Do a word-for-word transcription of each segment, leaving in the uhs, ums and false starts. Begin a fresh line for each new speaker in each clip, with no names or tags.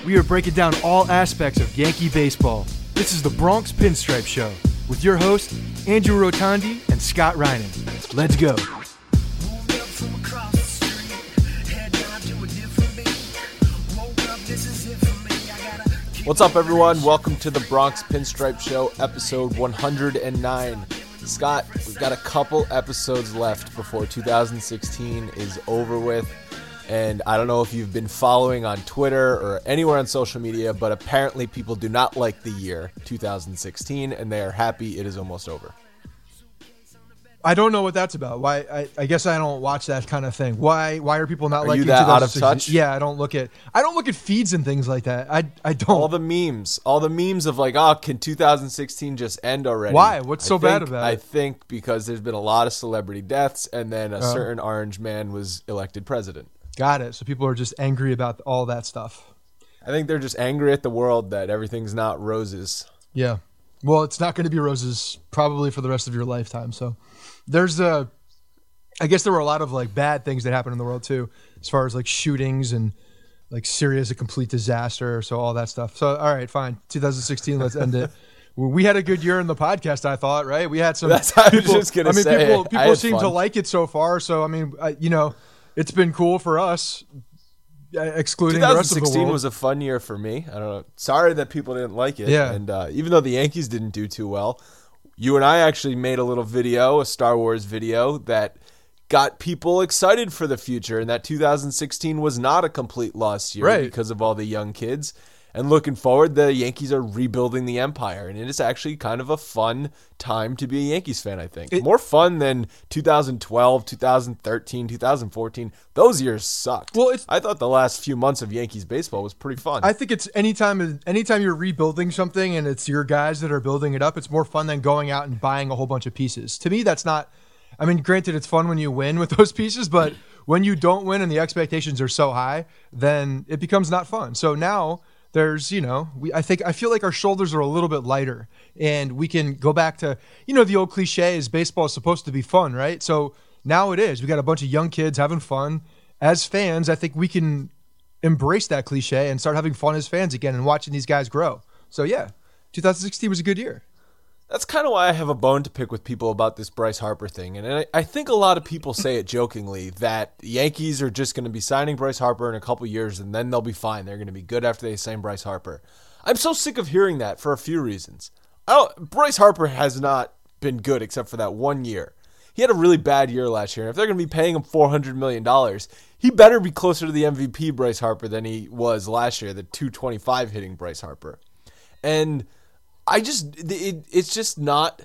we are breaking down all aspects of Yankee baseball. This is the Bronx Pinstripe Show with your hosts, Andrew Rotondi and Scott Reinen. Let's go.
What's up, everyone? Welcome to the Bronx Pinstripe Show, episode one hundred nine. Scott, we've got a couple episodes left before two thousand sixteen is over with. And I don't know if you've been following on Twitter or anywhere on social media, but apparently people do not like the year two thousand sixteen, and they are happy it is almost over.
I don't know what that's about. Why? I, I guess I don't watch that kind of thing. Why? Why are people not
Are
liking
you that out of touch?
Yeah, I don't look at. I don't look at feeds and things like that. I I don't.
All the memes, all the memes of like, oh, can two thousand sixteen just end already?
Why? What's so
I
bad
think,
about
I
it?
I think because there's been a lot of celebrity deaths, and then a
Oh.
certain orange man was elected president.
Got it. So people are just angry about all that stuff.
I think they're just angry at the world that everything's not roses.
Yeah. Well, it's not going to be roses probably for the rest of your lifetime. So there's a, I guess there were a lot of like bad things that happened in the world too, as far as like shootings and like Syria is a complete disaster. So all that stuff. So, all right, fine. two thousand sixteen, let's end it. We had a good year in the podcast, I thought, right? We had some
That's how I was
people,
just gonna
I mean,
say.
people,
I
people
had
seem
fun.
to like it so far. So, I mean, I, you know, it's been cool for us, uh, excluding the rest of the
two thousand sixteen
world.
was a fun year for me. I don't know. Sorry that people didn't like it.
Yeah.
And uh, even though the Yankees didn't do too well, you and I actually made a little video, a Star Wars video, that got people excited for the future. And that two thousand sixteen was not a complete lost year
Right.
because of all the young kids. And looking forward, the Yankees are rebuilding the empire. And it is actually kind of a fun time to be a Yankees fan, I think.
It-
More fun than two thousand twelve, two thousand thirteen, two thousand fourteen. Those years sucked.
Well, it's-
I thought the last few months of Yankees baseball was pretty fun.
I think it's anytime anytime you're rebuilding something and it's your guys that are building it up, it's more fun than going out and buying a whole bunch of pieces. To me, that's not. I mean, granted, it's fun when you win with those pieces, but when you don't win and the expectations are so high, then it becomes not fun. So now there's, you know, we I think I feel like our shoulders are a little bit lighter, and we can go back to, you know, the old cliche is baseball is supposed to be fun, right? So now it is. We got a bunch of young kids having fun. As fans, I think we can embrace that cliche and start having fun as fans again and watching these guys grow. So yeah, two thousand sixteen was a good year.
That's kind of why I have a bone to pick with people about this Bryce Harper thing. And I, I think a lot of people say it jokingly that the Yankees are just going to be signing Bryce Harper in a couple years and then they'll be fine. They're going to be good after they sign Bryce Harper. I'm so sick of hearing that for a few reasons. I don't, Bryce Harper has not been good except for that one year. He had a really bad year last year. And if they're going to be paying him four hundred million dollars, he better be closer to the M V P Bryce Harper than he was last year, the two twenty-five hitting Bryce Harper. And I just, it, it's just not,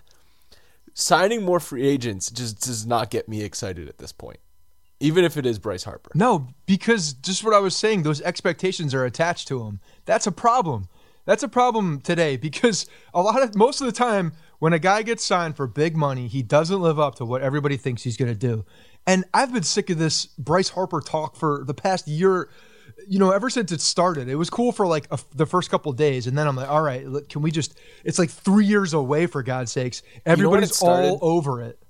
signing more free agents just does not get me excited at this point, even if it is Bryce Harper.
No, because just what I was saying, those expectations are attached to him. That's a problem. That's a problem today because a lot of, most of the time when a guy gets signed for big money, he doesn't live up to what everybody thinks he's going to do. And I've been sick of this Bryce Harper talk for the past year. You know, ever since it started, it was cool for like a, the first couple of days. And then I'm like, all right, look, can we just, it's like three years away for God's sakes. Everybody's
You know when it
all over it.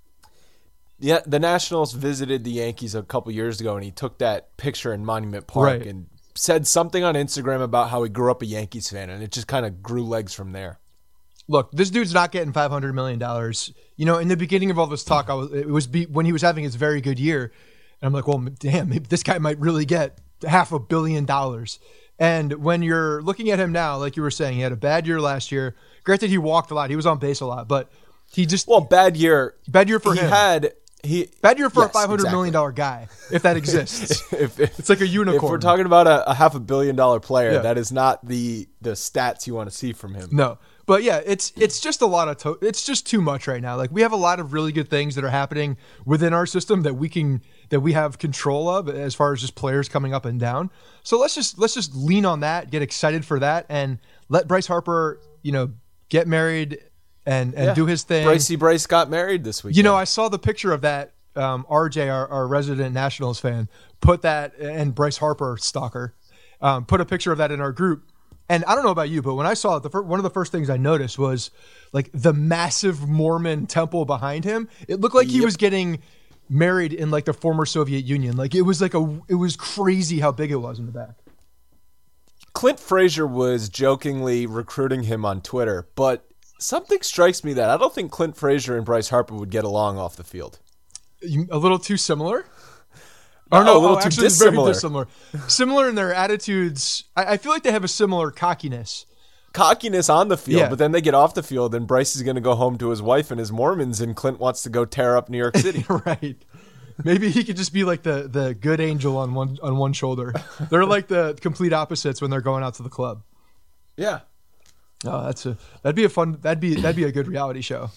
Yeah, the Nationals visited the Yankees a couple years ago, and he took that picture in Monument Park
Right.
and said something on Instagram about how he grew up a Yankees fan, and it just kind of grew legs from there.
Look, this dude's not getting five hundred million dollars. You know, in the beginning of all this talk, I was, it was be, when he was having his very good year. And I'm like, well, damn, maybe this guy might really get half a billion dollars. And when you're looking at him now, like you were saying, he had a bad year last year. Granted, he walked a lot. He was on base a lot, but he just,
Well, bad year.
bad year for
he
him.
had he
Bad year for
yes,
a five hundred million dollar
exactly.
guy, if that exists.
if, if,
It's like a unicorn.
If we're talking about a, a half a billion dollar player,
Yeah.
that is not the the stats you want to see from him.
No, but yeah, it's it's just a lot of to- it's just too much right now. Like we have a lot of really good things that are happening within our system that we can that we have control of as far as just players coming up and down. So let's just let's just lean on that, get excited for that, and let Bryce Harper, you know, get married and and
Yeah.
do his thing.
Bracey Bryce got married this week.
You know, I saw the picture of that. Um, R J, our, our resident Nationals fan, put that, and Bryce Harper stalker, um, put a picture of that in our group. And I don't know about you, but when I saw it, the fir- one of the first things I noticed was like the massive Mormon temple behind him. It looked like he
Yep.
was getting married in like the former Soviet Union. Like it was like a, it was crazy how big it was in the back.
Clint Frazier was jokingly recruiting him on Twitter, but something strikes me that I don't think Clint Frazier and Bryce Harper would get along off the field.
A little too similar?
Or no,
no,
a little
oh,
too
actually,
dissimilar.
Very dissimilar. Similar in their attitudes. I, I feel like they have a similar cockiness.
Cockiness on the field,
Yeah.
but then they get off the field, and Bryce is going to go home to his wife and his Mormons, and Clint wants to go tear up New York City.
Right. Maybe he could just be like the, the good angel on one on one shoulder. They're like the complete opposites when they're going out to the club.
Yeah.
Oh, that's a that'd be a fun that'd be that'd be a good reality show.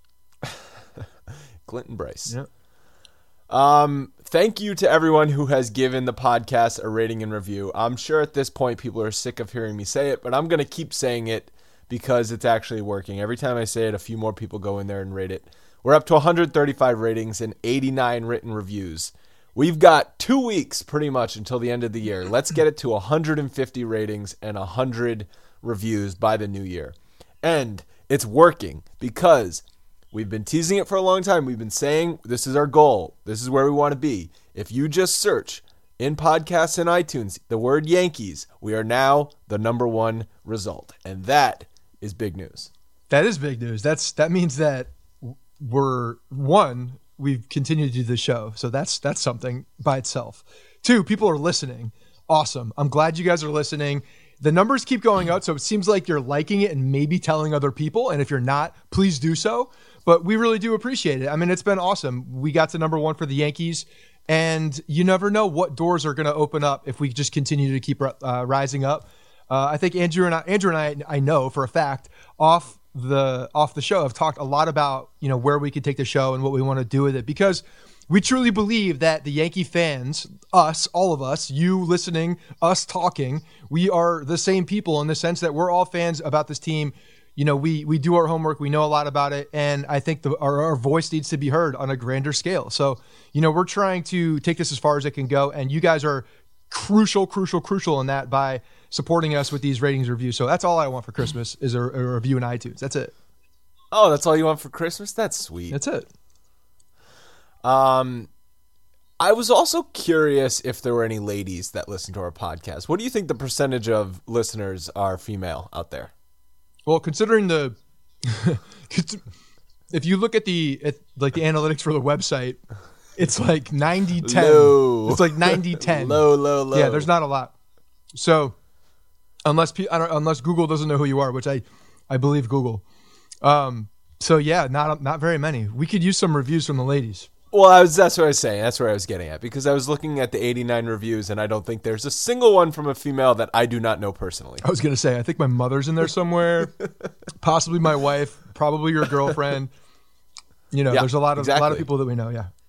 Clint and Bryce.
Yeah.
Um, thank you to everyone who has given the podcast a rating and review. I'm sure at this point people are sick of hearing me say it, but I'm going to keep saying it because it's actually working. Every time I say it, a few more people go in there and rate it. We're up to one hundred thirty-five ratings and eighty-nine written reviews. We've got two weeks pretty much until the end of the year. Let's get it to one hundred fifty ratings and one hundred reviews by the new year. And it's working because we've been teasing it for a long time. We've been saying this is our goal. This is where we want to be. If you just search in podcasts and iTunes the word Yankees, we are now the number one result. And that is big news.
That is big news. That's that means that we're one, we've continued to do the show. So that's that's something by itself. Two, people are listening. Awesome. I'm glad you guys are listening. The numbers keep going up, so it seems like you're liking it and maybe telling other people. And if you're not, please do so. But we really do appreciate it. I mean, it's been awesome. We got to number one for the Yankees, and you never know what doors are going to open up if we just continue to keep uh, rising up. Uh, I think Andrew and I, Andrew and I, I know for a fact, off the off the show, have talked a lot about you know where we could take the show and what we want to do with it, because we truly believe that the Yankee fans, us, all of us, you listening, us talking, we are the same people in the sense that we're all fans about this team. You know, we we do our homework, we know a lot about it, and I think the, our, our voice needs to be heard on a grander scale. So, you know, we're trying to take this as far as it can go, and you guys are crucial, crucial, crucial in that by supporting us with these ratings reviews. So that's all I want for Christmas is a, a review in iTunes. That's it.
Oh, that's all you want for Christmas? That's sweet.
That's it.
Um, I was also curious if there were any ladies that listen to our podcast. What do you think the percentage of listeners are female out there?
Well, considering the, if you look at the at like the analytics for the website, it's like ninety ten.
Low.
It's like ninety ten.
Low, low, low.
Yeah, there's not a lot. So, unless pe- I don't, unless Google doesn't know who you are, which I, I believe Google. Um. So yeah, not not very many. We could use some reviews from the ladies.
Well, I was, that's what I was saying. That's where I was getting at, because I was looking at the eighty-nine reviews, and I don't think there's a single one from a female that I do not know personally.
I was gonna say, I think my mother's in there somewhere, possibly my wife, probably your girlfriend. You know,
Yeah,
there's a lot of
exactly.
a lot of people that we know. Yeah.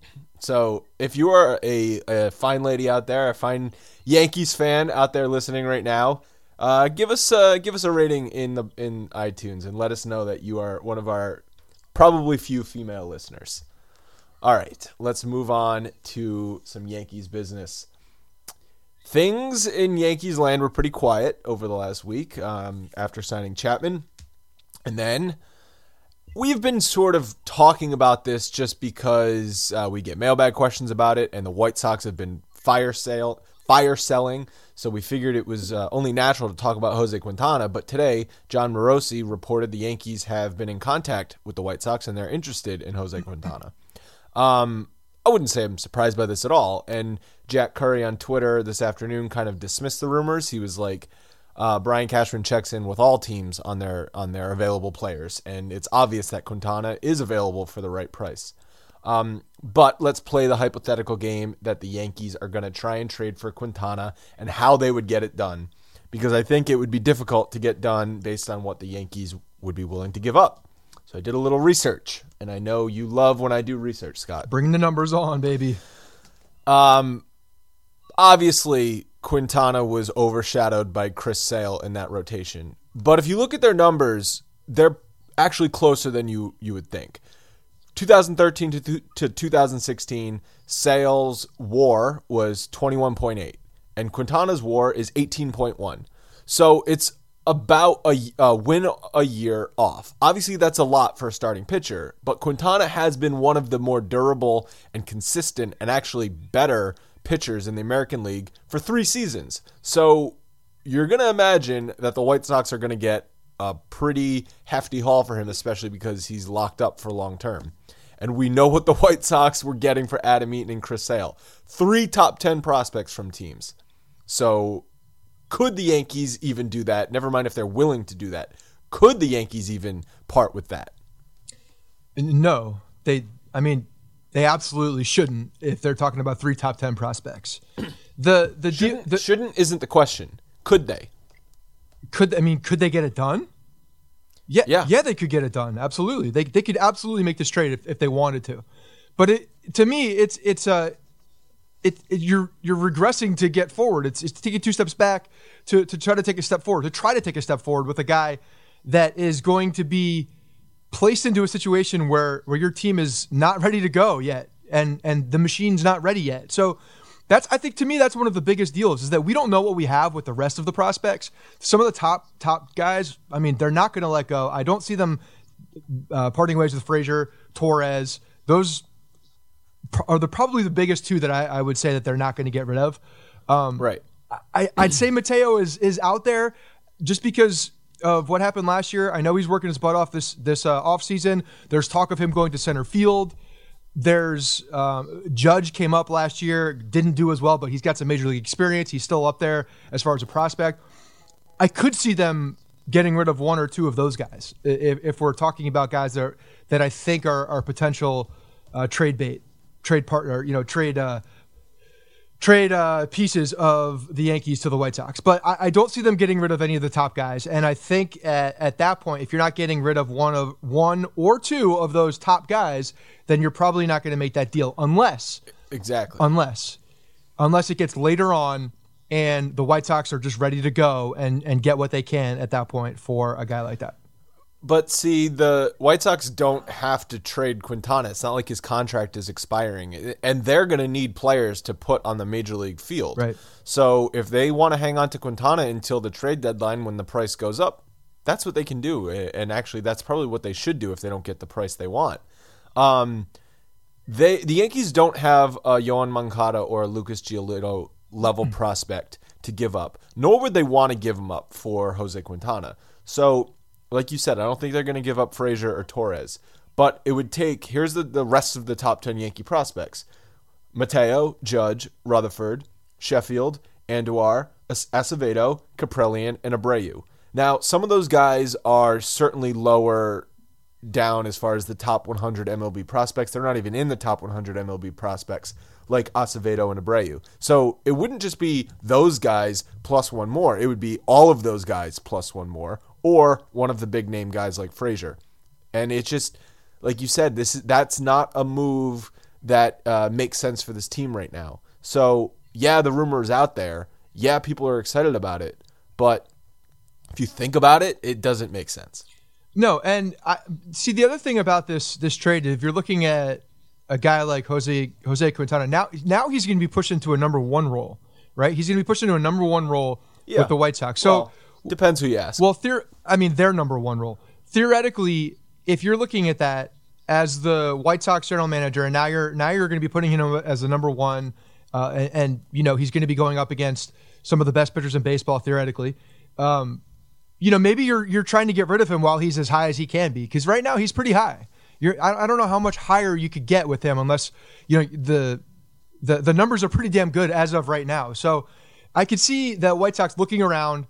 So if you are a, a fine lady out there, a fine Yankees fan out there listening right now, uh, give us uh, give us a rating in the in iTunes and let us know that you are one of our probably few female listeners. All right, let's move on to some Yankees business. Things in Yankees land were pretty quiet over the last week um, after signing Chapman. And then we've been sort of talking about this just because uh, we get mailbag questions about it, and the White Sox have been fire sale, fire selling. So we figured it was uh, only natural to talk about Jose Quintana. But today, John Morosi reported the Yankees have been in contact with the White Sox, and they're interested in Jose Quintana. Um, I wouldn't say I'm surprised by this at all. And Jack Curry on Twitter this afternoon kind of dismissed the rumors. He was like, uh, Brian Cashman checks in with all teams on their on their available players, and it's obvious that Quintana is available for the right price. Um, but let's play the hypothetical game that the Yankees are going to try and trade for Quintana and how they would get it done, because I think it would be difficult to get done based on what the Yankees would be willing to give up. So I did a little research, and I know you love when I do research, Scott.
Bring the numbers on, baby.
Um, obviously, Quintana was overshadowed by Chris Sale in that rotation. But if you look at their numbers, they're actually closer than you, you would think. twenty thirteen to, to two thousand sixteen, Sale's WAR was twenty-one point eight, and Quintana's WAR is eighteen point one. So it's about a, a win a year off. Obviously, that's a lot for a starting pitcher, but Quintana has been one of the more durable and consistent and actually better pitchers in the American League for three seasons. So you're going to imagine that the White Sox are going to get a pretty hefty haul for him, especially because he's locked up for long term. And we know what the White Sox were getting for Adam Eaton and Chris Sale. Three top ten prospects from teams. So could the Yankees even do that? Never mind if they're willing to do that. Could the Yankees even part with that?
No. They, I mean, they absolutely shouldn't if they're talking about three top ten prospects. The the
shouldn't,
the,
shouldn't isn't the question. Could they?
Could I mean could they get it done? Yeah,
yeah,
yeah, they could get it done. Absolutely, they they could absolutely make this trade if, if they wanted to. But it to me, it's it's a uh, it, it you're you're regressing to get forward. It's it's taking two steps back to to try to take a step forward. To try to take a step forward with a guy that is going to be placed into a situation where where your team is not ready to go yet, and and the machine's not ready yet. So. That's I think to me that's one of the biggest deals is that we don't know what we have with the rest of the prospects. Some of the top top guys, I mean, they're not going to let go. I don't see them uh, parting ways with Frazier, Torres. Those are the probably the biggest two that I, I would say that they're not going to get rid of. Um,
right.
I, I'd say Mateo is is out there just because of what happened last year. I know he's working his butt off this this uh, offseason. There's talk of him going to center field. There's um, Judge came up last year, didn't do as well, but he's got some major league experience. He's still up there as far as a prospect. I could see them getting rid of one or two of those guys if, if we're talking about guys that are, that I think are, are potential uh, trade bait, trade partner, you know, trade uh, trade uh, pieces of the Yankees to the White Sox. But I, I don't see them getting rid of any of the top guys. And I think at, at that point, if you're not getting rid of one of one or two of those top guys, then you're probably not going to make that deal unless
exactly
unless unless it gets later on and the White Sox are just ready to go and, and get what they can at that point for a guy like that.
But see, the White Sox don't have to trade Quintana. It's not like his contract is expiring. And they're going to need players to put on the major league field.
Right.
So if they want to hang on to Quintana until the trade deadline when the price goes up, that's what they can do. And actually, that's probably what they should do if they don't get the price they want. Um, they the Yankees don't have a Yoán Moncada or a Lucas Giolito level prospect to give up, nor would they want to give him up for Jose Quintana. So, like you said, I don't think they're going to give up Frazier or Torres, but it would take, here's the, the rest of the top ten Yankee prospects: Mateo, Judge, Rutherford, Sheffield, Andujar, Acevedo, Kaprelian, and Abreu. Now, some of those guys are certainly lower down as far as the top one hundred M L B prospects. They're not even in the top one hundred M L B prospects like Acevedo and Abreu. So it wouldn't just be those guys plus one more. It would be all of those guys plus one more, or one of the big name guys like Frazier. And it's just, like you said, this is, that's not a move that uh, makes sense for this team right now. So yeah, the rumor is out there. Yeah, people are excited about it. But if you think about it, it doesn't make sense.
No, and I see the other thing about this this trade. If you're looking at a guy like Jose Jose Quintana, now now he's going to be pushed into a number one role, right? He's going to be pushed into a number one role yeah. with the White Sox. So
well, depends who you ask.
Well, theor- I mean, their number one role. Theoretically, if you're looking at that as the White Sox general manager, and now you're now you're going to be putting him as the number one, uh, and, and you know he's going to be going up against some of the best pitchers in baseball theoretically. Um, You know, maybe you're you're trying to get rid of him while he's as high as he can be, because right now he's pretty high. You're I, I don't know how much higher you could get with him unless you know the the the numbers are pretty damn good as of right now. So I could see that White Sox looking around,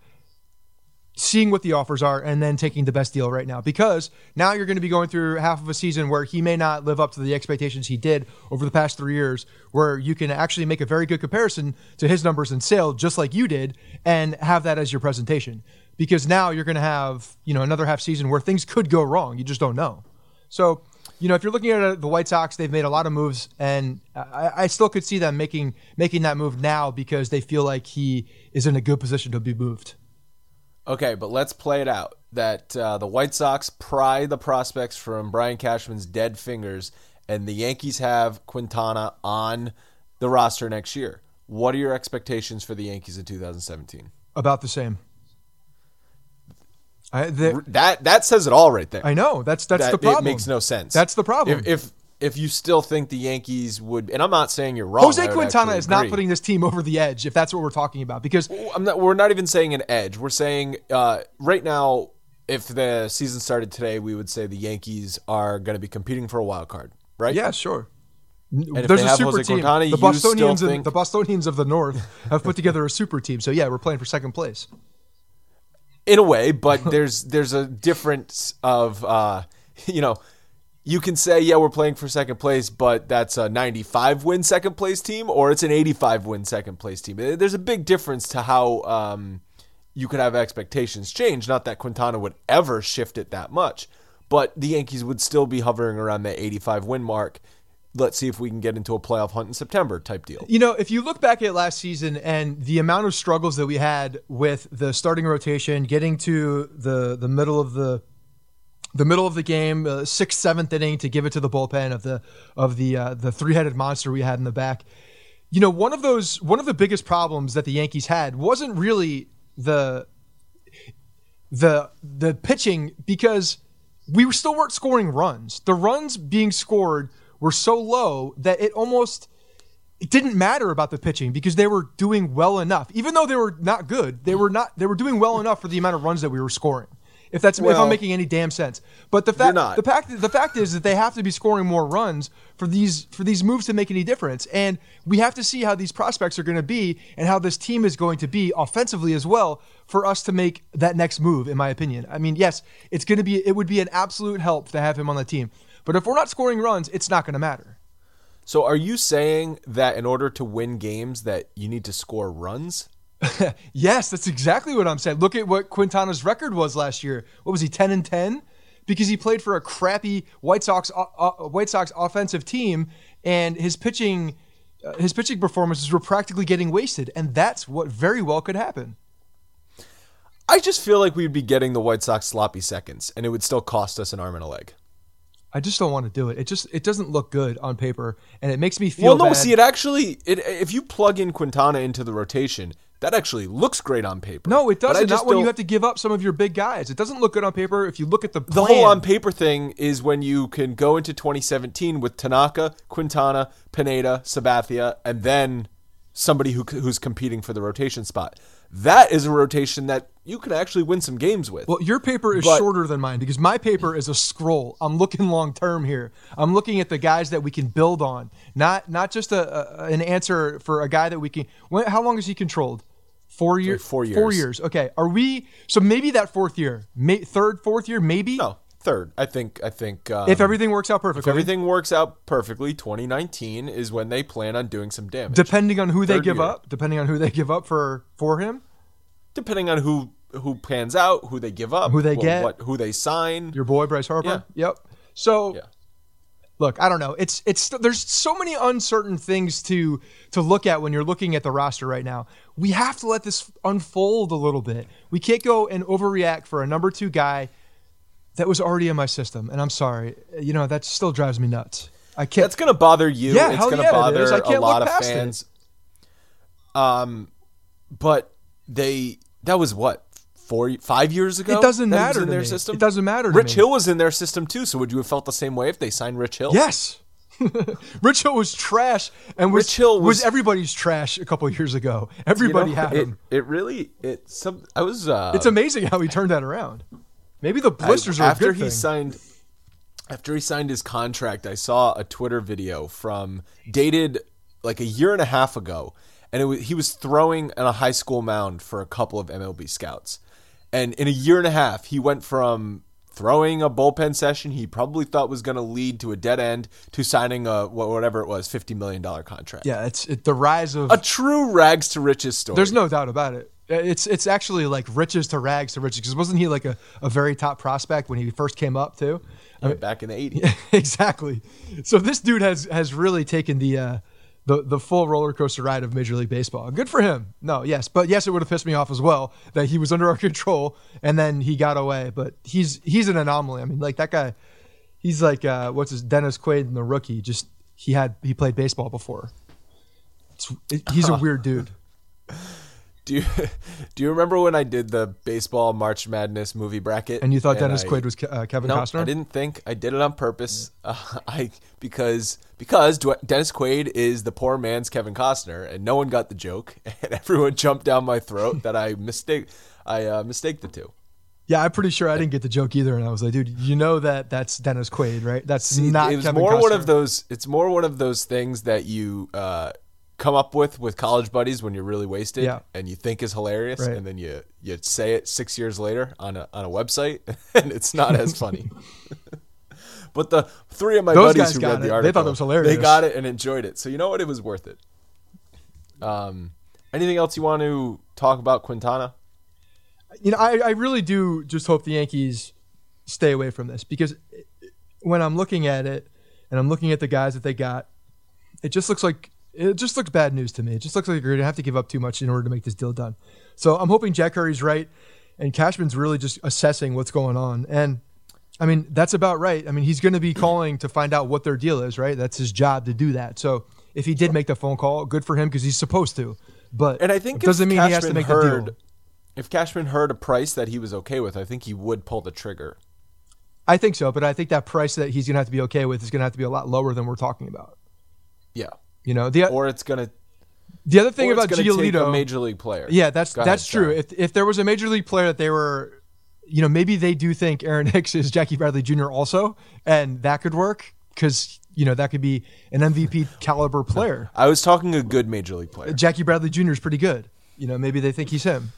seeing what the offers are, and then taking the best deal right now, because now you're going to be going through half of a season where he may not live up to the expectations he did over the past three years, where you can actually make a very good comparison to his numbers in sale, just like you did, and have that as your presentation. Because now you're going to have, you know, another half season where things could go wrong. You just don't know. So, you know, if you're looking at the White Sox, they've made a lot of moves, and I, I still could see them making making that move now because they feel like he is in a good position to be moved.
Okay, but let's play it out. That uh, the White Sox pry the prospects from Brian Cashman's dead fingers, and the Yankees have Quintana on the roster next year. What are your expectations for the Yankees in two thousand seventeen?
About the same. I, the,
that that says it all right there.
I know that's that's
that,
the problem.
It makes no sense.
That's the problem.
If, if if you still think the Yankees would, and I'm not saying you're wrong.
Jose Quintana is not putting this team over the edge, if that's what we're talking about. Because
I'm not, we're not even saying an edge. We're saying uh, right now, if the season started today, we would say the Yankees are going to be competing for a wild card, right?
Yeah, sure.
And if
There's
they
a
have
super
Jose
team.
Quintana,
the
you
Bostonians,
still
and,
think...
the Bostonians of the North have put together a super team. So yeah, we're playing for second place.
In a way, but there's there's a difference of, uh, you know, you can say, yeah, we're playing for second place, but that's a ninety-five win second place team, or it's an eighty-five win second place team. There's a big difference to how um, you could have expectations change. Not that Quintana would ever shift it that much, but the Yankees would still be hovering around that eighty-five win mark. Let's see if we can get into a playoff hunt in September type deal.
You know, if you look back at last season and the amount of struggles that we had with the starting rotation, getting to the the middle of the the middle of the game, uh, sixth, seventh inning to give it to the bullpen of the of the uh, the three-headed monster we had in the back. You know, one of those one of the biggest problems that the Yankees had wasn't really the the the pitching, because we were still weren't scoring runs. The runs being scored were so low that it almost it didn't matter about the pitching, because they were doing well enough. Even though they were not good, they were not they were doing well enough for the amount of runs that we were scoring. If that's
well,
if I'm making any damn sense. But the fact
not.
the fact the fact is that they have to be scoring more runs for these for these moves to make any difference. And we have to see how these prospects are going to be and how this team is going to be offensively as well for us to make that next move, in my opinion. I mean, yes, it's going to be it would be an absolute help to have him on the team. But if we're not scoring runs, it's not going to matter.
So are you saying that in order to win games that you need to score runs?
Yes, that's exactly what I'm saying. Look at what Quintana's record was last year. What was he, ten and ten? Because he played for a crappy White Sox uh, uh, White Sox offensive team, and his pitching uh, his pitching performances were practically getting wasted, and that's what very well could happen.
I just feel like we'd be getting the White Sox sloppy seconds, and it would still cost us an arm and a leg.
I just don't want to do it. It just it doesn't look good on paper, and it makes me feel
well, no,
bad.
see, it actually it if you plug in Quintana into the rotation, that actually looks great on paper.
No, it doesn't.
Not
when
don't...
you have to give up some of your big guys. It doesn't look good on paper. If you look at the plan.
The whole on paper thing is when you can go into twenty seventeen with Tanaka, Quintana, Pineda, Sabathia, and then somebody who who's competing for the rotation spot. That is a rotation that you can actually win some games with.
Well, your paper is
but,
shorter than mine, because my paper is a scroll. I'm looking long term here. I'm looking at the guys that we can build on, not not just a, a an answer for a guy that we can. When, how long is he controlled? Four years.
Like four years.
Four years. Okay. Are we? So maybe that fourth year, may, third, fourth year, maybe.
No, third. I think. I think. Um,
if everything works out perfectly.
If everything works out perfectly, twenty nineteen is when they plan on doing some damage.
Depending on who
third
they give
year.
up. Depending on who they give up for for him.
Depending on who who pans out, who they give up,
who they
wh-
get,
what who they sign.
Your boy Bryce Harper.
Yeah.
Yep. So.
Yeah.
Look, I don't know. It's it's there's so many uncertain things to to look at when you're looking at the roster right now. We have to let this unfold a little bit. We can't go and overreact for a number two guy that was already in my system. And I'm sorry, you know, that still drives me nuts. I can't.
That's gonna bother you.
Yeah,
it's
hell
gonna
yeah, it
bother
is. I can't
a lot
look
of
past
fans.
it.
Um, but they that was what. Four, five years ago?
It doesn't
that he
matter
was in
to
their
me.
system?
It doesn't matter to
Rich
me.
Hill was in their system too, so would you have felt the same way if they signed Rich Hill?
Yes. Rich Hill was trash, and was,
Rich Hill was,
was everybody's trash a couple of years ago. Everybody
you know,
had
it,
him.
It really, it some. I was. Uh,
It's amazing how he turned that around. Maybe the blisters
I,
are a
after
good
he
thing.
signed. After he signed his contract, I saw a Twitter video from dated like a year and a half ago, and it was, he was throwing on a high school mound for a couple of M L B scouts. And in a year and a half, he went from throwing a bullpen session he probably thought was going to lead to a dead end to signing a whatever it was, fifty million dollars contract.
Yeah, it's it, the rise of
a true rags to riches story.
There's no doubt about it. It's it's actually like riches to rags to riches, because wasn't he like a, a very top prospect when he first came up too?
Yeah, I mean, back in the eighties.
Exactly. So this dude has has really taken the uh, the the full roller coaster ride of Major League Baseball. Good for him. No, yes, but yes, it would have pissed me off as well that he was under our control and then he got away. But he's he's an anomaly. I mean, like that guy, he's like uh, what's his Dennis Quaid, the rookie. Just he had he played baseball before. It's, it, he's a weird dude.
Do you do you remember when I did the baseball March Madness movie bracket?
And you thought Dennis
I,
Quaid was uh, Kevin
no,
Costner?
I didn't think. I did it on purpose. Uh, I because because Dennis Quaid is the poor man's Kevin Costner, and no one got the joke, and everyone jumped down my throat that I mistake I uh, mistake the two.
Yeah, I'm pretty sure I didn't get the joke either, and I was like, dude, you know that that's Dennis Quaid, right? That's
See,
not
it was
Kevin
more
Costner.
one of those. It's more one of those things that you uh, come up with with college buddies when you're really wasted,
Yeah.
and you think is hilarious,
Right.
and then you you say it six years later on a on a website, and it's not as funny. But the three of my
Those
buddies
guys
who
got
read
it.
the
They
article,
thought it was hilarious.
They got it and enjoyed it. So you know what? It was worth it. Um, anything else you want to talk about Quintana?
You know, I, I really do just hope the Yankees stay away from this, because when I'm looking at it and I'm looking at the guys that they got, it just looks like it just looks bad news to me. It just looks like you're going to have to give up too much in order to make this deal done. So I'm hoping Jack Curry's right and Cashman's really just assessing what's going on. And I mean, that's about right. I mean, he's going to be calling to find out what their deal is, right? That's his job to do that. So if he did make the phone call, good for him because he's supposed to. But
And I think
it doesn't
if
mean he has to
Cashman
make
heard,
the deal.
If Cashman heard a price that he was okay with, I think he would pull the trigger.
I think so, but I think that price that he's going to have to be okay with is going to have to be a lot lower than we're talking about.
Yeah.
You know, the
Or it's gonna.
the other thing
or it's
about
gonna take a
Giolito,
major league player.
yeah, that's
Go
that's
ahead,
true.
sorry.
If if there was a major league player that they were, you know, maybe they do think Aaron Hicks is Jackie Bradley Junior also, and that could work because you know that could be an M V P caliber player.
I was talking a good major league player.
Jackie Bradley Junior is pretty good. You know, maybe they think he's him.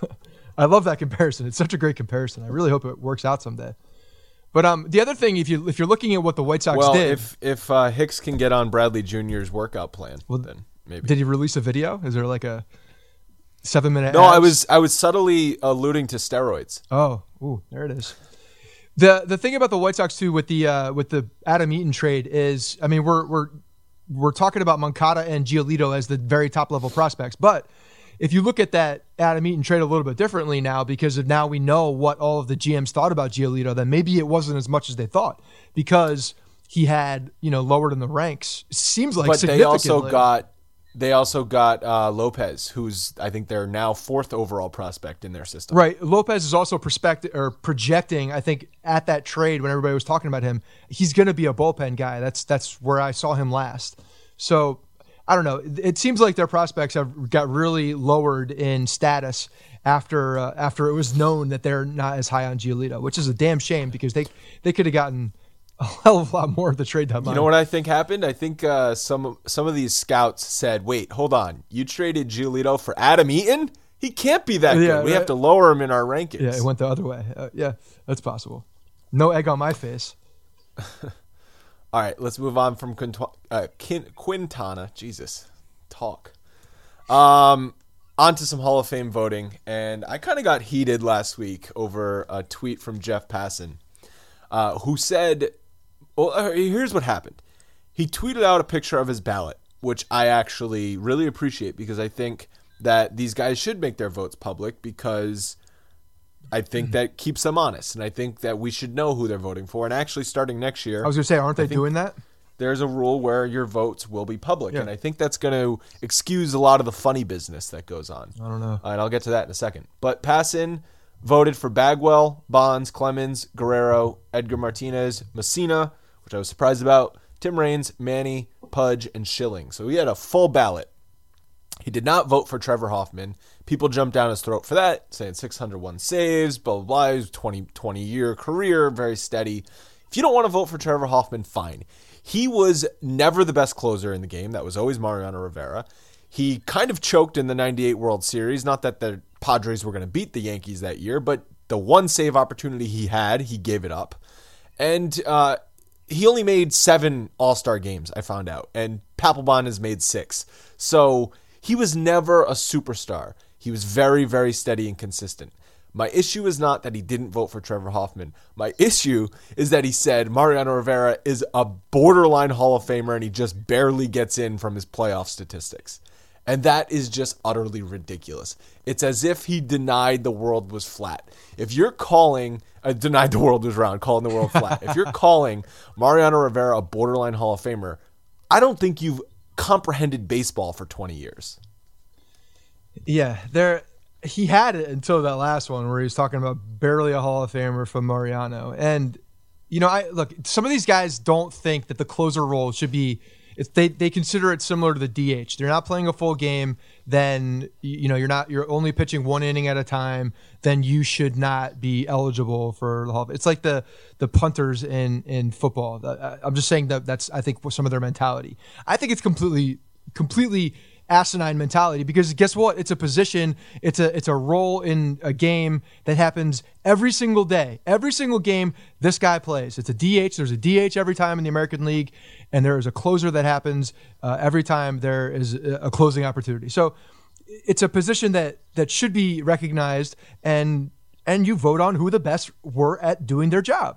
I love that comparison. It's such a great comparison. I really hope it works out someday. But um, the other thing, if you if you're looking at what the White Sox
Well,
did,
if if uh, Hicks can get on Bradley Junior's workout plan,
Well,
then maybe.
did he release a video? Is there like a seven minute?
no, I
abs?
was I was subtly alluding to steroids.
Oh, ooh, there it is. The the thing about the White Sox too with the uh, with the Adam Eaton trade is, I mean, we're we're we're talking about Moncada and Giolito as the very top level prospects, but if you look at that Adam Eaton trade a little bit differently now, because of now we know what all of the G Ms thought about Giolito, then maybe it wasn't as much as they thought because he had, you know, lowered in the ranks. Seems like
But they
significantly.
also got they also got uh, Lopez, who's I think they're now fourth overall prospect in their system.
Right. Lopez is also prospect or projecting, I think, at that trade when everybody was talking about him, he's going to be a bullpen guy. That's that's where I saw him last. So I don't know. It seems like their prospects have got really lowered in status after uh, after it was known that they're not as high on Giolito, which is a damn shame because they they could have gotten a hell of a lot more of the trade deadline.
You know what I think happened? I think uh, some some of these scouts said, "Wait, hold on. You traded Giolito for Adam Eaton? He can't be that
Yeah,
good. We
right.
have to lower him in our rankings."
Yeah, it went the other way. Uh, yeah, that's possible. No egg on my face.
All right, let's move on from Quint- uh, Quin- Quintana. Jesus, talk. Um, on to some Hall of Fame voting, and I kind of got heated last week over a tweet from Jeff Passan, uh, who said, well, uh, here's what happened. He tweeted out a picture of his ballot, which I actually really appreciate because I think that these guys should make their votes public because I think that keeps them honest, and I think that we should know who they're voting for. And actually, starting next year,
I was going to say, aren't they
think-
doing that?
there's a rule where your votes will be public,
Yeah.
and I think that's going to excuse a lot of the funny business that goes on.
I don't know.
And I'll get to that in a second. But Passan voted for Bagwell, Bonds, Clemens, Guerrero, Edgar Martinez, Messina, which I was surprised about, Tim Raines, Manny, Pudge, and Schilling. So he had a full ballot. He did not vote for Trevor Hoffman. People jumped down his throat for that, saying six hundred one saves, blah, blah, blah. His twenty, twenty-year career, very steady. If you don't want to vote for Trevor Hoffman, fine. He was never the best closer in the game. That was always Mariano Rivera. He kind of choked in the ninety-eight World Series. Not that the Padres were going to beat the Yankees that year, but the one save opportunity he had, he gave it up. And uh, he only made seven All-Star games, I found out. And Papelbon has made six. So he was never a superstar. He was very, very steady and consistent. My issue is not that he didn't vote for Trevor Hoffman. My issue is that he said Mariano Rivera is a borderline Hall of Famer and he just barely gets in from his playoff statistics. And that is just utterly ridiculous. It's as if he denied the world was flat. If you're calling, uh, denied the world was round, calling the world flat. If you're calling Mariano Rivera a borderline Hall of Famer, I don't think you've comprehended baseball for twenty years.
Yeah, there he had it until that last one where he was talking about barely a Hall of Famer from Mariano. And you know, I look, some of these guys don't think that the closer role should be, if they, they consider it similar to the D H. They're not playing a full game, then you know, you're not you're only pitching one inning at a time, then you should not be eligible for the Hall of Fame. It's like the the punters in in football. I'm just saying that that's I think some of their mentality. I think it's completely completely asinine mentality, because guess what? It's a position, it's a it's a role in a game that happens every single day. Every single game this guy plays. It's a D H. There's a D H every time in the American League, and there is a closer that happens uh, every time there is a closing opportunity. So it's a position that that should be recognized, and and you vote on who the best were at doing their job.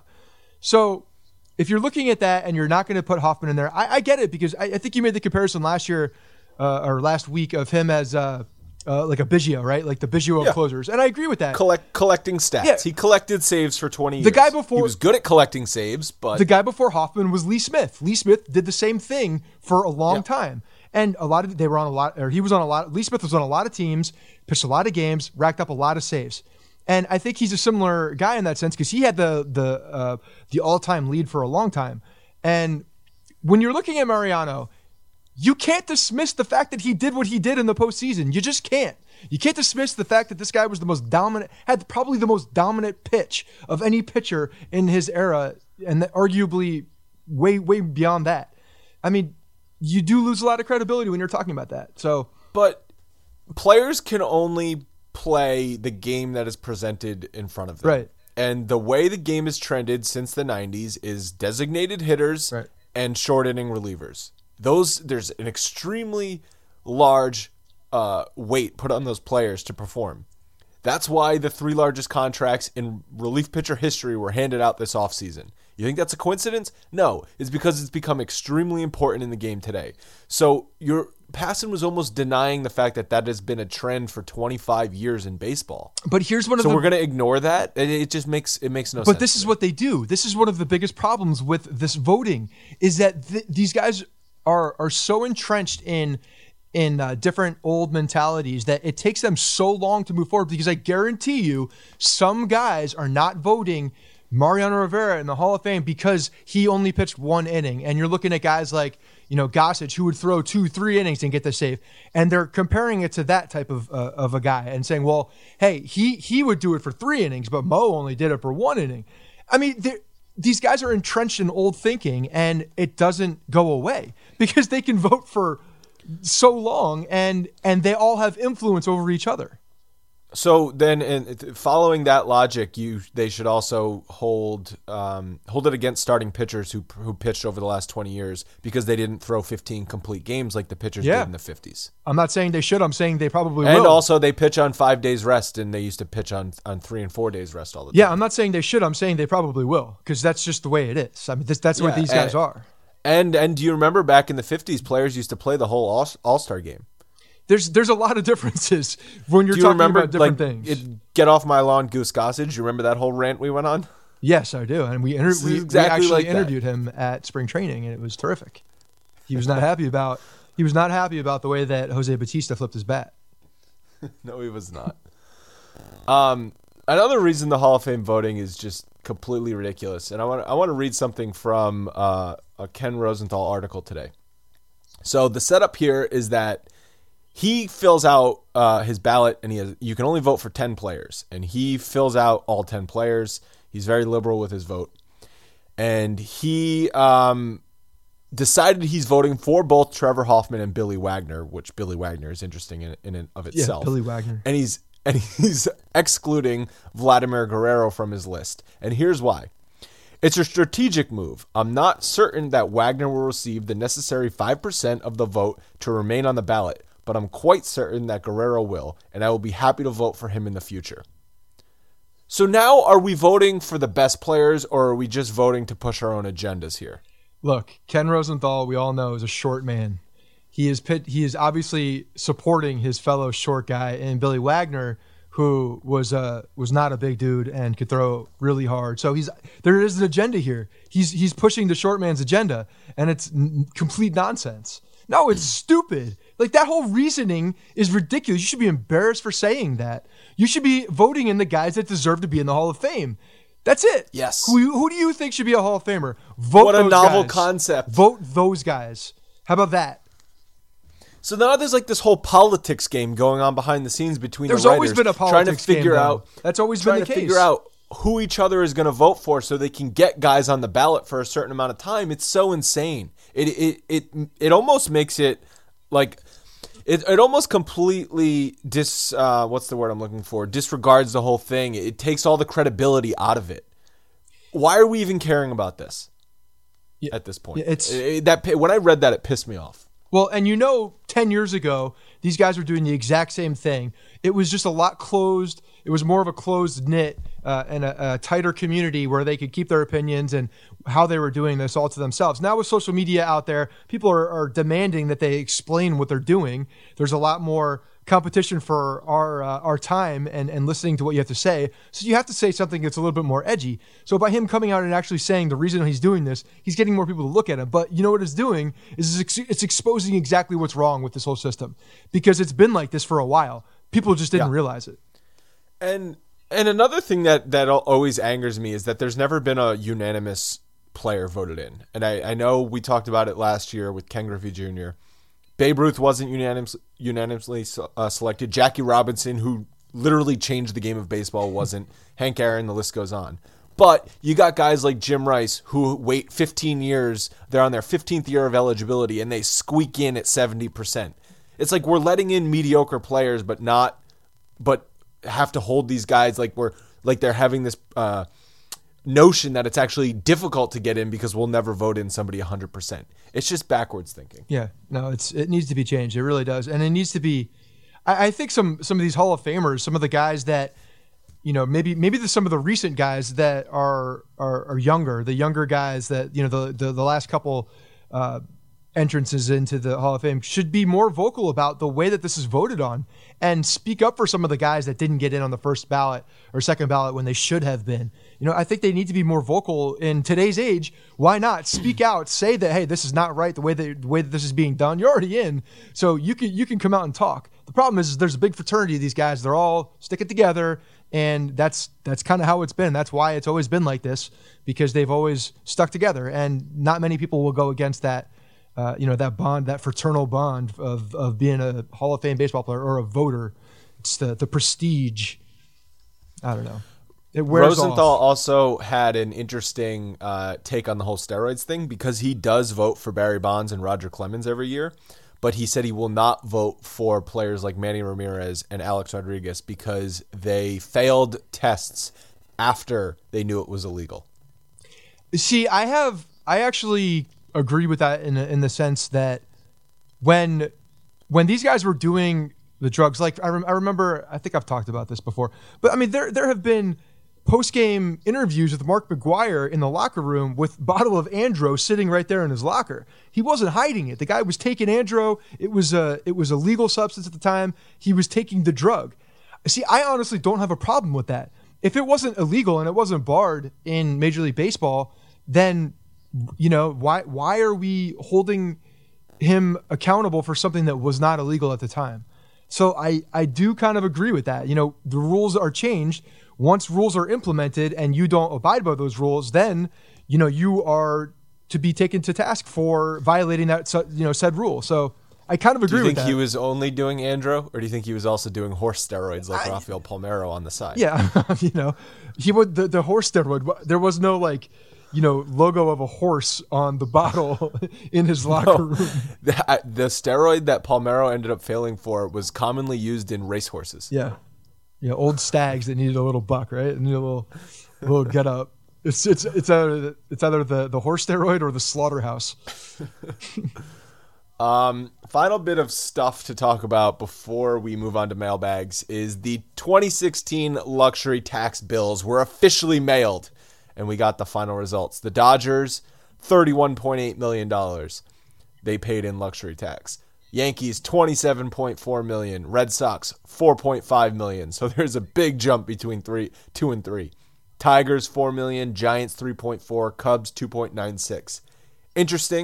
So if you're looking at that and you're not going to put Hoffman in there, I, I get it, because I, I think you made the comparison last year Uh, or last week of him as uh, uh, like a Biggio, right? Like the Biggio
yeah.
of closers. And I agree with that.
Collect collecting stats. Yeah. He collected saves for twenty years.
The guy before
he was good at collecting saves, but
the guy before Hoffman was Lee Smith. Lee Smith did the same thing for a long
yeah.
time. And a lot of they were on a lot, or he was on a lot. Lee Smith was on a lot of teams, pitched a lot of games, racked up a lot of saves. And I think he's a similar guy in that sense, because he had the the uh, the all time lead for a long time. And when you're looking at Mariano, you can't dismiss the fact that he did what he did in the postseason. You just can't. You can't dismiss the fact that this guy was the most dominant, had probably the most dominant pitch of any pitcher in his era, and arguably way, way beyond that. I mean, you do lose a lot of credibility when you're talking about that. So,
but players can only play the game that is presented in front of them.
Right.
And the way the game has trended since the nineties is designated hitters
right.
and short inning relievers. Those there's an extremely large uh, weight put on those players to perform. That's why the three largest contracts in relief pitcher history were handed out this offseason. You think that's a coincidence? No, it's because it's become extremely important in the game today. So your Passan was almost denying the fact that that has been a trend for twenty-five years in baseball.
But here's one of
so
the,
we're going to ignore that. It, it just makes it makes no
but
sense.
But this is what they do. This is one of the biggest problems with this voting, is that th- these guys are are so entrenched in in uh, different old mentalities that it takes them so long to move forward, because I guarantee you some guys are not voting Mariano Rivera in the Hall of Fame because he only pitched one inning. And you're looking at guys like, you know, Gossage, who would throw two, three innings and get the save. And they're comparing it to that type of uh, of a guy and saying, well, hey, he he would do it for three innings, but Mo only did it for one inning. I mean, these guys are entrenched in old thinking, and it doesn't go away because they can vote for so long, and and they all have influence over each other.
So then, in, following that logic, you they should also hold um, hold it against starting pitchers who who pitched over the last twenty years because they didn't throw fifteen complete games like the pitchers
yeah.
did in the fifties.
I'm not saying they should. I'm saying they probably
and
will.
And also, they pitch on five days rest, and they used to pitch on on three and four days rest all the time.
Yeah, I'm not saying they should. I'm saying they probably will, because that's just the way it is. I mean, this, that's yeah, what these guys
and,
are.
And and do you remember back in the fifties, players used to play the whole all all star game?
There's there's a lot of differences when you're
Do you
talking
remember,
about different
like,
things.
It, Get off my lawn, Goose Gossage. You remember that whole rant we went on?
Yes, I do. And we inter- we,
exactly
we actually
like
interviewed him at spring training, and it was terrific. He was not happy about he was not happy about the way that Jose Bautista flipped his bat.
No, he was not. Um, another reason the Hall of Fame voting is just completely ridiculous, and I want I want to read something from uh, a Ken Rosenthal article today. So the setup here is that he fills out uh, his ballot, and he has, you can only vote for ten players, and he fills out all ten players. He's very liberal with his vote, and he um, decided he's voting for both Trevor Hoffman and Billy Wagner, which Billy Wagner is interesting in, in and of itself.
Yeah, Billy Wagner,
and he's and he's excluding Vladimir Guerrero from his list, and here's why. It's a strategic move. I'm not certain that Wagner will receive the necessary five percent of the vote to remain on the ballot, but I'm quite certain that Guerrero will, and I will be happy to vote for him in the future. So now, are we voting for the best players, or are we just voting to push our own agendas here?
Look, Ken Rosenthal, we all know, is a short man. He is pit, he is obviously supporting his fellow short guy, and Billy Wagner, who was uh was not a big dude and could throw really hard. So he's there is an agenda here. He's he's pushing the short man's agenda, and it's n- complete nonsense. No, it's stupid. Like, that whole reasoning is ridiculous. You should be embarrassed for saying that. You should be voting in the guys that deserve to be in the Hall of Fame. That's it.
Yes.
Who, who do you think should be a Hall of Famer? Vote
What a
those
novel
guys.
concept.
Vote those guys. How about that?
So now there's like this whole politics game going on behind the scenes between
There's
the writers,
always been a
trying to
politics game,
figure
though.
out
That's always
trying
been the
to
case.
figure out who each other is going to vote for so they can get guys on the ballot for a certain amount of time. It's so insane. It it it it almost makes it like it it almost completely dis uh, what's the word I'm looking for? Disregards the whole thing. It takes all the credibility out of it. Why are we even caring about this
Yeah,
at this point?
yeah, it's-
It- that when I read that, it pissed me off.
Well, and you know, ten years ago, these guys were doing the exact same thing. It was just a lot closed. It was more of a closed knit uh, and a, a tighter community where they could keep their opinions and how they were doing this all to themselves. Now with social media out there, people are, are demanding that they explain what they're doing. There's a lot more competition for our uh, our time and, and listening to what you have to say. So you have to say something that's a little bit more edgy. So by him coming out and actually saying the reason he's doing this, he's getting more people to look at him. But you know what it's doing is it's, ex- it's exposing exactly what's wrong with this whole system because it's been like this for a while. People just didn't
Yeah.
realize it.
And and another thing that, that al- always angers me is that there's never been a unanimous player voted in. And I, I know we talked about it last year with Ken Griffey Junior Babe Ruth wasn't unanimous, unanimously uh, selected. Jackie Robinson, who literally changed the game of baseball, wasn't. Hank Aaron, the list goes on. But you got guys like Jim Rice who wait fifteen years. They're on their fifteenth year of eligibility, and they squeak in at seventy percent. It's like we're letting in mediocre players, but not, but have to hold these guys like we're like they're having this uh, notion that it's actually difficult to get in because we'll never vote in somebody one hundred percent. It's just backwards thinking.
Yeah, no, it's it needs to be changed. It really does, and it needs to be. I, I think some some of these Hall of Famers, some of the guys that, you know, maybe maybe the, some of the recent guys that are are, are younger, the younger guys that you know the the, the last couple uh, entrances into the Hall of Fame should be more vocal about the way that this is voted on and speak up for some of the guys that didn't get in on the first ballot or second ballot when they should have been. You know, I think they need to be more vocal in today's age. Why not speak out, say that, hey, this is not right the way that the way that this is being done. You're already in, so you can you can come out and talk. The problem is, is there's a big fraternity of these guys. They're all sticking together, and that's that's kind of how it's been. That's why it's always been like this, because they've always stuck together, and not many people will go against that. Uh, you know, that bond, that fraternal bond of of being a Hall of Fame baseball player or a voter. It's the the prestige. I don't know. It wears
Rosenthal
off.
also had an interesting uh, take on the whole steroids thing because he does vote for Barry Bonds and Roger Clemens every year, but he said he will not vote for players like Manny Ramirez and Alex Rodriguez because they failed tests after they knew it was illegal.
See, I have, I actually agree with that in in the sense that when when these guys were doing the drugs, like I, rem- I remember, I think I've talked about this before, but I mean, there there have been post-game interviews with Mark McGwire in the locker room with a bottle of Andro sitting right there in his locker. He wasn't hiding it. The guy was taking Andro. It was a it was a legal substance at the time. He was taking the drug. See, I honestly don't have a problem with that. If it wasn't illegal and it wasn't barred in Major League Baseball, then you know why why are we holding him accountable for something that was not illegal at the time? So I I do kind of agree with that. You know, the rules are changed. Once rules are implemented and you don't abide by those rules, then, you know, you are to be taken to task for violating that, you know, said rule. So I kind of agree
with that. Do you
with
think
that.
he was only doing Andro, or do you think he was also doing horse steroids like I, Rafael Palmeiro on the side?
Yeah, you know, he would the, the horse steroid. There was no like, you know, logo of a horse on the bottle in his locker no, room.
The, the steroid that Palmeiro ended up failing for was commonly used in racehorses.
Yeah. You know, old stags that needed a little buck, right? And need a little, a little get up. It's it's it's either it's either the, the horse steroid or the slaughterhouse.
um, final bit of stuff to talk about before we move on to mailbags is the twenty sixteen luxury tax bills were officially mailed, and we got the final results. The Dodgers, thirty-one point eight million dollars they paid in luxury tax. Yankees, twenty-seven point four million dollars. Red Sox, four point five million dollars. So there's a big jump between three, two and three. Tigers, four million dollars. Giants, three point four. Cubs, two point nine six. Interesting.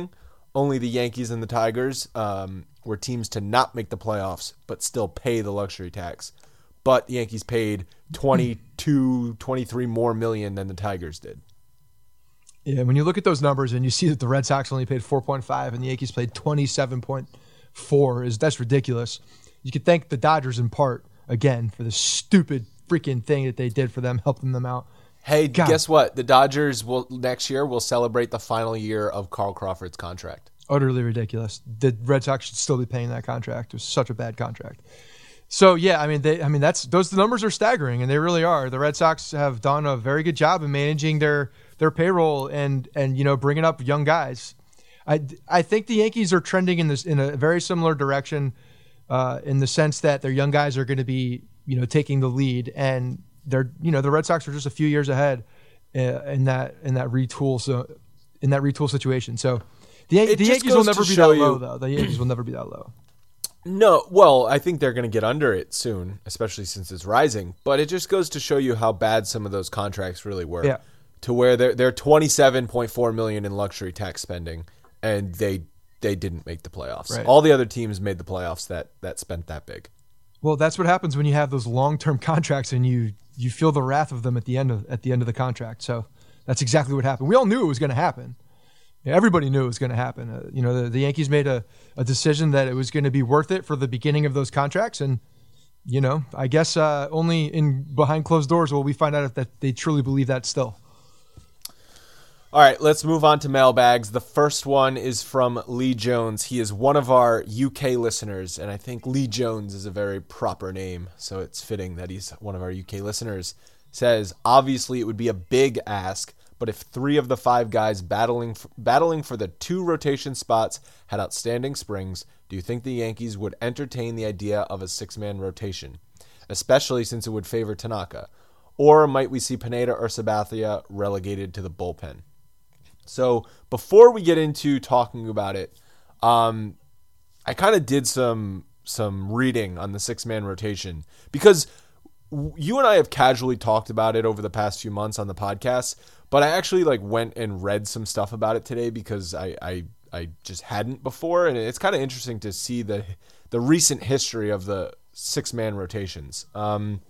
only the Yankees and the Tigers um, were teams to not make the playoffs, but still pay the luxury tax. But the Yankees paid twenty-two, twenty-three more million than the Tigers did.
Yeah, when you look at those numbers and you see that the Red Sox only paid four point five and the Yankees paid twenty-seven point four, is that's ridiculous. You could thank the Dodgers in part, again, for the stupid freaking thing that they did for them, helping them out.
Hey,
God.
Guess what? The Dodgers will next year will celebrate the final year of Carl Crawford's contract.
Utterly ridiculous. The Red Sox should still be paying that contract. It was such a bad contract. So yeah, I mean, they, I mean, that's those the numbers are staggering, and they really are. The Red Sox have done a very good job in managing their their payroll and and you know bringing up young guys. I I think the Yankees are trending in this in a very similar direction, uh, in the sense that their young guys are going to be you know taking the lead, and they're you know the Red Sox are just a few years ahead uh, in that in that retool so in that retool situation. So the, the Yankees will never be that low, you, though. The Yankees will never be that low.
No, well, I think they're going to get under it soon, especially since it's rising. But it just goes to show you how bad some of those contracts really were.
Yeah.
To where they're they're twenty-seven point four million in luxury tax spending, and they they didn't make the playoffs.
Right.
All the other teams made the playoffs that that spent that big.
Well, that's what happens when you have those long-term contracts and you you feel the wrath of them at the end of at the end of the contract. So that's exactly what happened. We all knew it was going to happen. Everybody knew it was going to happen. Uh, you know, the, the Yankees made a, a decision that it was going to be worth it for the beginning of those contracts. And, you know, I guess uh, only in behind closed doors will we find out if that they truly believe that still.
All right, let's move on to mailbags. The first one is from Lee Jones. He is one of our U K listeners, and I think Lee Jones is a very proper name, so it's fitting that he's one of our U K listeners. Says, obviously it would be a big ask, but if three of the five guys battling for, battling for the two rotation spots had outstanding springs, do you think the Yankees would entertain the idea of a six-man rotation, especially since it would favor Tanaka? Or might we see Pineda or Sabathia relegated to the bullpen? So before we get into talking about it, um, I kind of did some some reading on the six-man rotation because you and I have casually talked about it over the past few months on the podcast, but I actually like went and read some stuff about it today because I I, I just hadn't before, and it's kind of interesting to see the the recent history of the six-man rotations. Um,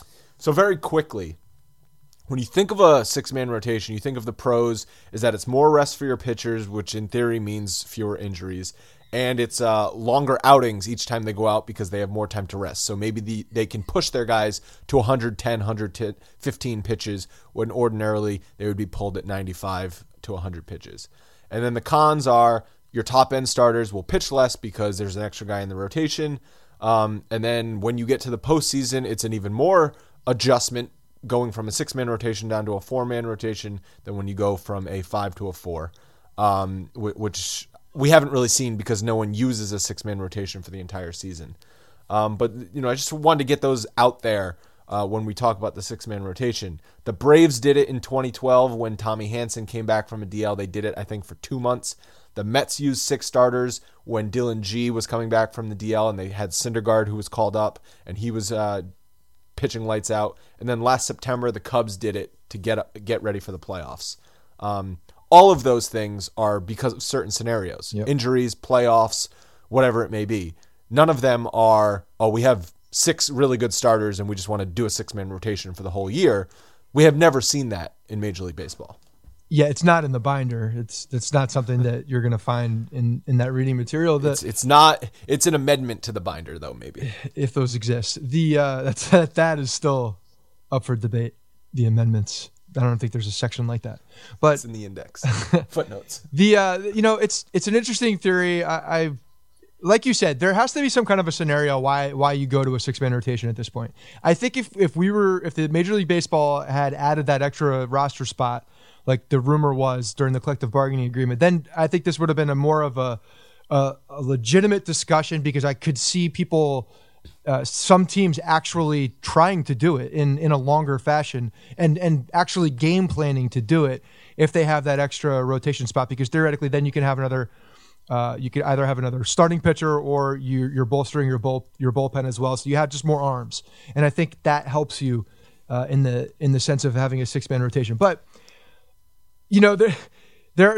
so very quickly, when you think of a six-man rotation, you think of the pros is that it's more rest for your pitchers, which in theory means fewer injuries. And it's uh, longer outings each time they go out because they have more time to rest. So maybe the, they can push their guys to one hundred ten, one hundred fifteen pitches when ordinarily they would be pulled at ninety-five to one hundred pitches. And then the cons are your top-end starters will pitch less because there's an extra guy in the rotation. Um, and then when you get to the postseason, it's an even more adjustment going from a six-man rotation down to a four-man rotation than when you go from a five to a four, um, which we haven't really seen because no one uses a six-man rotation for the entire season. Um, but, you know, I just wanted to get those out there uh, when we talk about the six-man rotation. The Braves did it in twenty twelve when Tommy Hanson came back from a D L. They did it, I think, for two months. The Mets used six starters when Dylan Gee was coming back from the D L, and they had Syndergaard, who was called up, and he was uh, pitching lights out. And then last September, the Cubs did it to get up, get ready for the playoffs. Um, all of those things are because of certain scenarios,
yep.
Injuries, playoffs, whatever it may be. None of them are, oh, we have six really good starters and we just want to do a six-man rotation for the whole year. We have never seen that in Major League Baseball.
Yeah, it's not in the binder. It's it's not something that you're going to find in, in that reading material. That
it's, it's not. It's an amendment to the binder, though. Maybe
if those exist, the uh, that's that, that is still up for debate. The amendments. I don't think there's a section like that, but
it's in the index footnotes.
The uh, you know, it's it's an interesting theory. I, I like you said, there has to be some kind of a scenario why why you go to a six man rotation at this point. I think if if we were if the Major League Baseball had added that extra roster spot, like the rumor was during the collective bargaining agreement, then I think this would have been a more of a a, a legitimate discussion because I could see people. Uh, some teams actually trying to do it in, in a longer fashion and, and actually game planning to do it if they have that extra rotation spot, because theoretically then you can have another, uh, you could either have another starting pitcher or you, you're bolstering your bull, your bullpen as well. So you have just more arms. And I think that helps you uh, in the, in the sense of having a six man rotation. But, you know, there, there, there,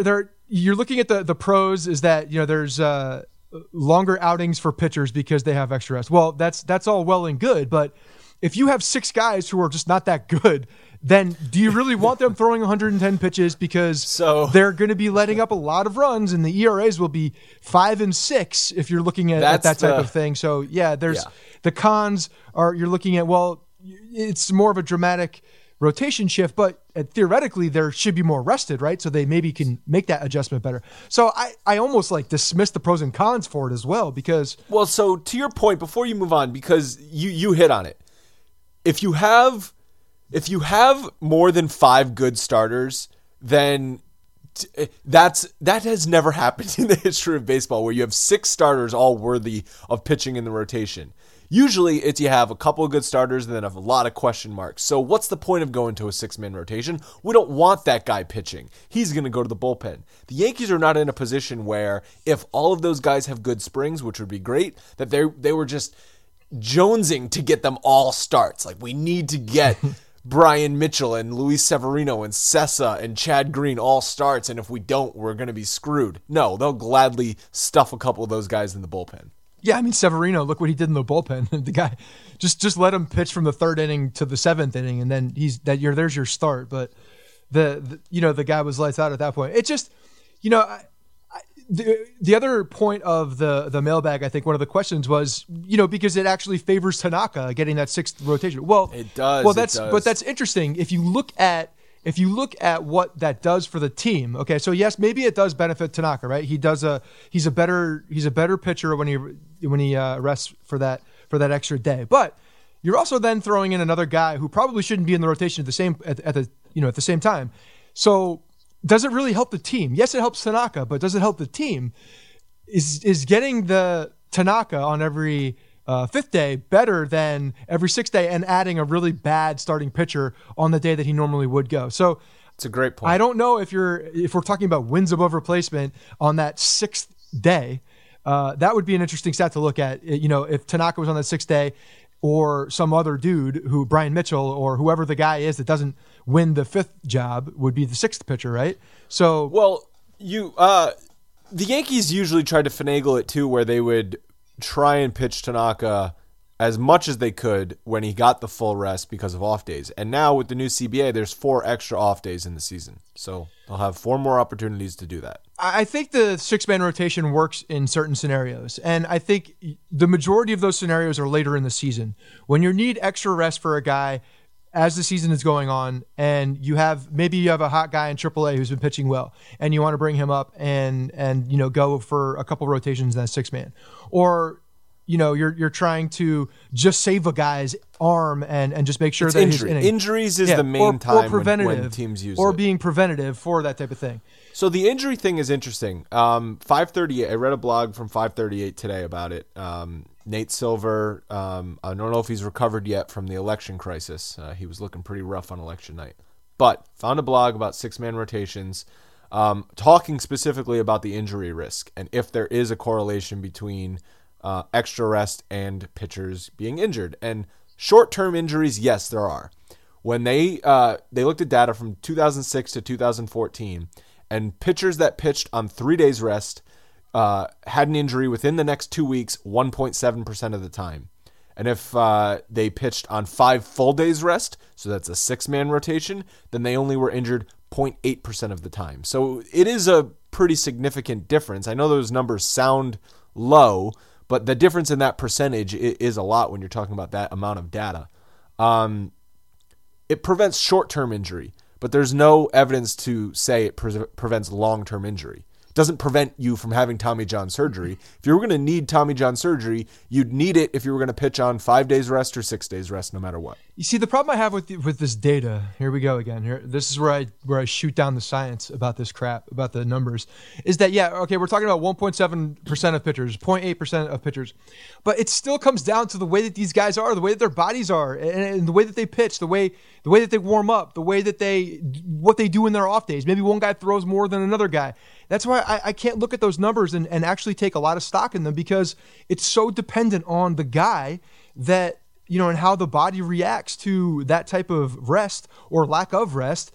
you're looking at the the pros is that, you know, there's uh, longer outings for pitchers because they have extra rest. Well, that's that's all well and good, but if you have six guys who are just not that good, then do you really want them throwing one hundred ten pitches because
so,
they're going to be letting up a lot of runs, and the E R As will be five and six if you're looking at, at that type the, of thing. So yeah, there's yeah. the cons are you're looking at, well, it's more of a dramatic rotation shift, but theoretically there should be more rested, right? So they maybe can make that adjustment better. So I, I almost like dismiss the pros and cons for it as well, because
well, so to your point, before you move on, because you you hit on it, if you have if you have more than five good starters, then t- that's that has never happened in the history of baseball, where you have six starters all worthy of pitching in the rotation. Usually it's you have a couple of good starters and then have a lot of question marks. So what's the point of going to a six-man rotation? We don't want that guy pitching. He's going to go to the bullpen. The Yankees are not in a position where if all of those guys have good springs, which would be great, that they they were just jonesing to get them all starts. Like, we need to get Brian Mitchell and Luis Severino and Sessa and Chad Green all starts, and if we don't, we're going to be screwed. No, they'll gladly stuff a couple of those guys in the bullpen.
Yeah, I mean, Severino, look what he did in the bullpen. The guy, just just let him pitch from the third inning to the seventh inning, and then he's that you're there's your start. But the, the you know the guy was lights out at that point. It just, you know, I, I, the the other point of the the mailbag, I think one of the questions was, you know, because it actually favors Tanaka getting that sixth rotation. Well,
it does.
Well, that's
it does.
But that's interesting. If you look at If you look at what that does for the team, okay, so yes, maybe it does benefit Tanaka, right? He does a he's a better he's a better pitcher when he when he uh, rests for that for that extra day. But you're also then throwing in another guy who probably shouldn't be in the rotation at the same at, at the you know at the same time. So does it really help the team? Yes, it helps Tanaka, but does it help the team? Is is getting the Tanaka on every Uh, fifth day better than every sixth day and adding a really bad starting pitcher on the day that he normally would go? So
it's a great point.
I don't know if you're if we're talking about wins above replacement on that sixth day. Uh, that would be an interesting stat to look at. You know, if Tanaka was on that sixth day, or some other dude who Brian Mitchell or whoever the guy is that doesn't win the fifth job would be the sixth pitcher, right? So
well, you uh, the Yankees usually try to finagle it too, where they would try and pitch Tanaka as much as they could when he got the full rest because of off days. And now with the new C B A, there's four extra off days in the season. So they'll have four more opportunities to do that.
I think the six-man rotation works in certain scenarios. And I think the majority of those scenarios are later in the season. When you need extra rest for a guy as the season is going on, and you have maybe you have a hot guy in triple A who's been pitching well, and you want to bring him up and and you know go for a couple rotations in that six man, or you know you're you're trying to just save a guy's arm and and just make sure
it's
that
injury.
his
injuries is
yeah,
the main
or,
time
or preventative,
when, when teams use
or
it.
being preventative for that type of thing.
So the injury thing is interesting. Um, five thirty-eight. I read a blog from five thirty-eight today about it. Um, Nate Silver, um, I don't know if he's recovered yet from the election crisis. Uh, he was looking pretty rough on election night. But found a blog about six-man rotations, um, talking specifically about the injury risk and if there is a correlation between uh, extra rest and pitchers being injured. And short-term injuries, yes, there are. When they uh, they looked at data from two thousand six to two thousand fourteen, and pitchers that pitched on three days rest Uh, had an injury within the next two weeks, one point seven percent of the time. And if uh, they pitched on five full days rest, so that's a six-man rotation, then they only were injured zero point eight percent of the time. So it is a pretty significant difference. I know those numbers sound low, but the difference in that percentage is a lot when you're talking about that amount of data. Um, it prevents short-term injury, but there's no evidence to say it pre- prevents long-term injury. Doesn't prevent you from having Tommy John surgery. If you were going to need Tommy John surgery, you'd need it if you were going to pitch on five days rest or six days rest, no matter what.
You see, the problem I have with with this data, here we go again. Here, this is where I where I shoot down the science about this crap, about the numbers, is that, yeah, okay, we're talking about one point seven percent of pitchers, zero point eight percent of pitchers, but it still comes down to the way that these guys are, the way that their bodies are, and, and the way that they pitch, the way the way that they warm up, the way that they, what they do in their off days. Maybe one guy throws more than another guy. That's why I, I can't look at those numbers and, and actually take a lot of stock in them, because it's so dependent on the guy that, you know, and how the body reacts to that type of rest or lack of rest.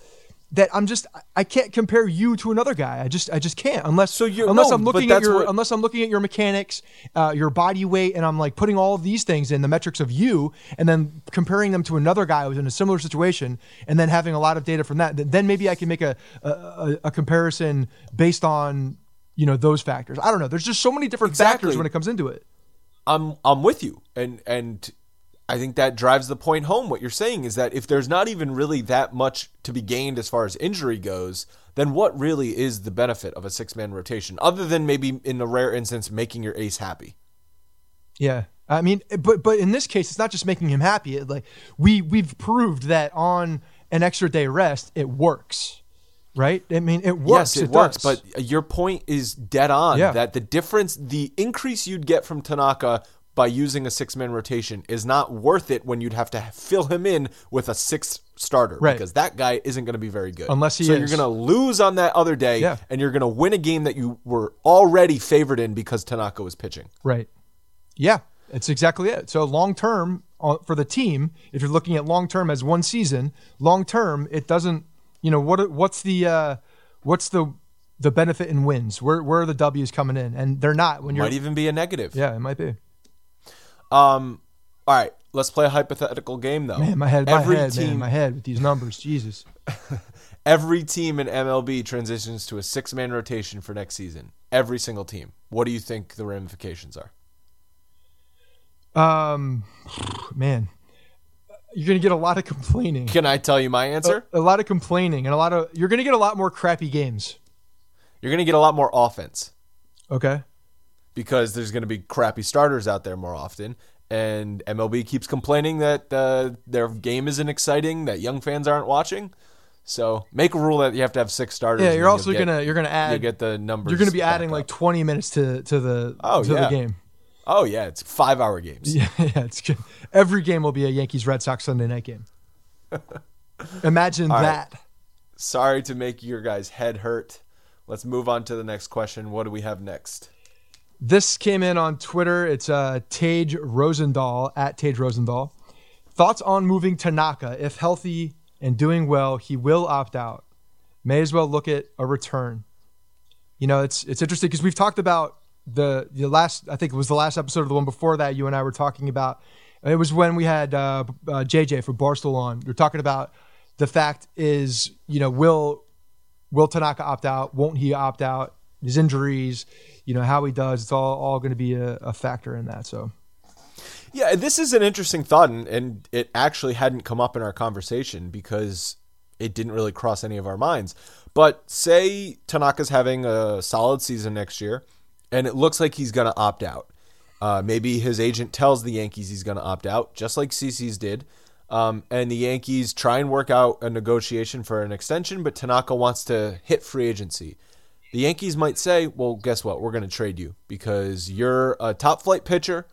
that I'm just I can't compare you to another guy. I just I just can't unless
So you're-
unless
no,
I'm
but
looking at
that's
your
what-
unless I'm looking at your mechanics, uh, your body weight, and I'm like putting all of these things in the metrics of you, and then comparing them to another guy who's in a similar situation, and then having a lot of data from that. th- Then maybe I can make a a, a, a comparison based on you know those factors. I don't know. There's just so many different
Exactly.
factors when it comes into it.
I'm I'm with you, and and I think that drives the point home. What you're saying is that if there's not even really that much to be gained as far as injury goes, then what really is the benefit of a six-man rotation, other than maybe in a rare instance making your ace happy?
Yeah. I mean, but but in this case, it's not just making him happy. It, like we we've proved that on an extra day rest, it works, right? I mean, it works.
Yes, it,
it
works.
does.
But your point is dead on.
Yeah.
That the difference, the increase you'd get from Tanaka by using a six-man rotation is not worth it when you'd have to fill him in with a sixth starter,
Right.
because that guy isn't going to be very good.
Unless he
so
is.
you're going to lose on that other day,
Yeah.
and you're going to win a game that you were already favored in because Tanaka was pitching.
Right. Yeah, it's exactly it. So long term uh, for the team, if you're looking at long term as one season, long term it doesn't. You know what? What's the uh, what's the the benefit in wins? Where where are the W's coming in? And they're not when you're.
Might even be a negative.
Yeah, it might be.
Um. All right. Let's play a hypothetical game, though.
Man, my head, my
every
head,
team,
man, my head with these numbers. Jesus.
Every team in M L B transitions to a six-man rotation for next season. Every single team. What do you think the ramifications are?
Um, man, you're gonna get a lot of complaining.
Can I tell you my answer?
A, a lot of complaining and a lot of. You're gonna get a lot more crappy games.
You're going to get a lot more offense
Okay.
because there's going to be crappy starters out there more often. And M L B keeps complaining that uh, their game isn't exciting, that young fans aren't watching. So make a rule that you have to have six starters.
Yeah,
and
you're
then
also
you'll get-
gonna you're gonna add.
you get the numbers.
You're gonna be
back
adding
up.
like twenty minutes to to the
Oh,
to
yeah.
the game.
Oh yeah, it's five hour games.
Yeah, yeah, it's good. Every game will be a Yankees Red Sox Sunday night game. Imagine
All right.
that.
Sorry to make your guys' head hurt. Let's move on to the next question. What do we have next?
This came in on Twitter. It's uh, Tage Rosendahl, at Tage Rosendahl. Thoughts on moving Tanaka? If healthy and doing well, he will opt out. May as well look at a return. You know, it's it's interesting because we've talked about the the last, I think it was the last episode of the one before that you and I were talking about. It was when we had uh, uh, J J from Barstool on. We were talking about the fact is, you know, will will Tanaka opt out? Won't he opt out? His injuries, you know, how he does, it's all, all going to be a, a factor in that. So,
Yeah, this is an interesting thought, and, and it actually hadn't come up in our conversation because it didn't really cross any of our minds. But say Tanaka's having a solid season next year, and it looks like he's going to opt out. Uh, maybe his agent tells the Yankees he's going to opt out, just like C C's did. Um, and the Yankees try and work out a negotiation for an extension, but Tanaka wants to hit free agency. The Yankees might say, well, guess what? We're going to trade you because you're a top flight pitcher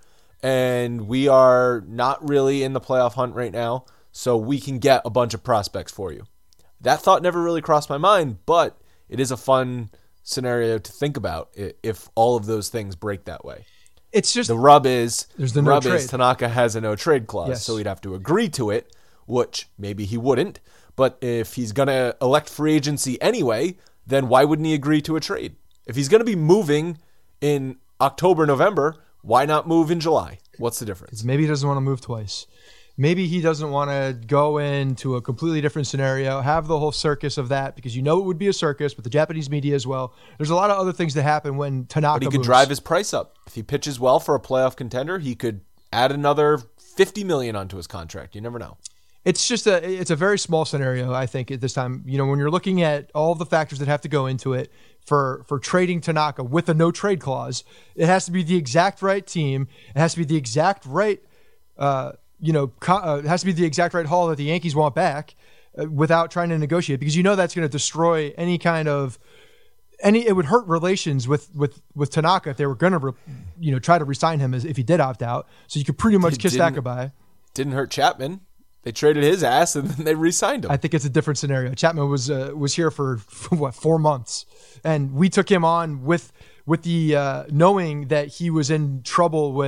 and we are not really in the playoff hunt right now, so we can get a bunch of prospects for you. That thought never really crossed my mind, but it is a fun scenario to think about if all of those things break that way.
it's just
The rub is,
There's the
the
no
rub is
trade.
Tanaka has a no trade clause,
Yes.
so he'd have to agree to it, which maybe he wouldn't. But if he's going to elect free agency anyway, then why wouldn't he agree to a trade? If he's going to be moving in October, November, why not move in July? What's the difference?
maybe he doesn't want to move twice. Maybe he doesn't want to go into a completely different scenario, have the whole circus of that, because you know it would be a circus with the Japanese media as well. There's a lot of other things that happen when Tanaka
But he could
moves.
drive his price up. If he pitches well for a playoff contender, he could add another fifty million dollars onto his contract. You never know.
It's just a it's a very small scenario, I think, at this time. You know, when you're looking at all the factors that have to go into it for for trading Tanaka with a no trade clause, it has to be the exact right team. It has to be the exact right, uh, you know, co- uh, it has to be the exact right haul that the Yankees want back, uh, without trying to negotiate, because you know that's going to destroy any kind of any. It would hurt relations with with with Tanaka if they were going to, re, you know, try to resign him as if he did opt out. So you could pretty much
It
kiss that
didn't-
goodbye.
Didn't hurt Chapman. They traded his ass and then they re-signed him.
I think it's a different scenario. Chapman was uh, was here for, for what four months, and we took him on with with the uh, knowing that he was in trouble with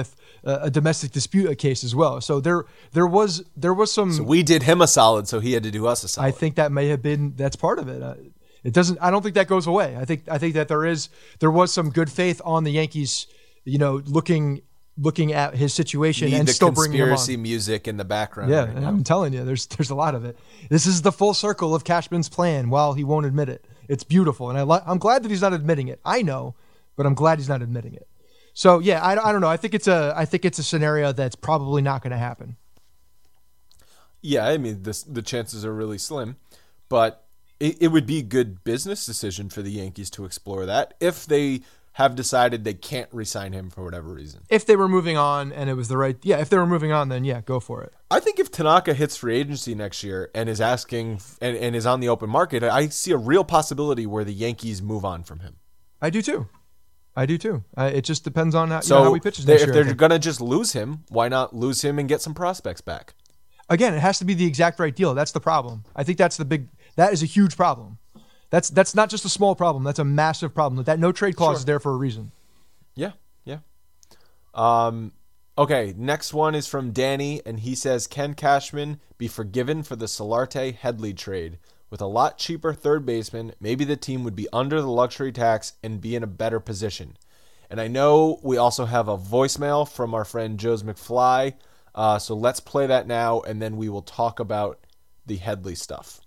a, a domestic dispute case as well. So there there was there was some.
So we did him a solid, so he had to do us a solid.
I think that may have been that's part of it. Uh, it doesn't. I don't think that goes away. I think I think that there is there was some good faith on the Yankees, you know, looking looking at his situation
Need
and
the
still bringing him on.
conspiracy music in the background.
Yeah,
right
and
now.
I'm telling you, there's there's a lot of it. This is the full circle of Cashman's plan. While he won't admit it, it's beautiful, and I li- I'm glad that he's not admitting it. I know, but I'm glad he's not admitting it. So yeah, I, I don't know. I think it's a I think it's a scenario that's probably not going to happen.
Yeah, I mean, this, the chances are really slim, but it, it would be a good business decision for the Yankees to explore that if they have decided they can't re-sign him for whatever reason.
If they were moving on and it was the right, yeah, if they were moving on, then yeah, go for it.
I think if Tanaka hits free agency next year and is asking and, and is on the open market, I see a real possibility where the Yankees move on from him.
I do too. I do too. Uh, it just depends on how,
So
you know, how he pitches
they,
next
if
year. I
they're
think.
going to just lose him, why not lose him and get some prospects back?
Again, it has to be the exact right deal. That's the problem. I think that's the big. That is a huge problem. That's that's not just a small problem. That's a massive problem. That no trade clause
Sure.
is there for a reason.
Yeah, yeah. Um, okay, next one is from Danny, and he says, can Cashman be forgiven for the Solarte-Headley trade? With a lot cheaper third baseman, maybe the team would be under the luxury tax and be in a better position. And I know we also have a voicemail from our friend Joe's McFly, uh, so let's play that now, and then we will talk about the Headley stuff.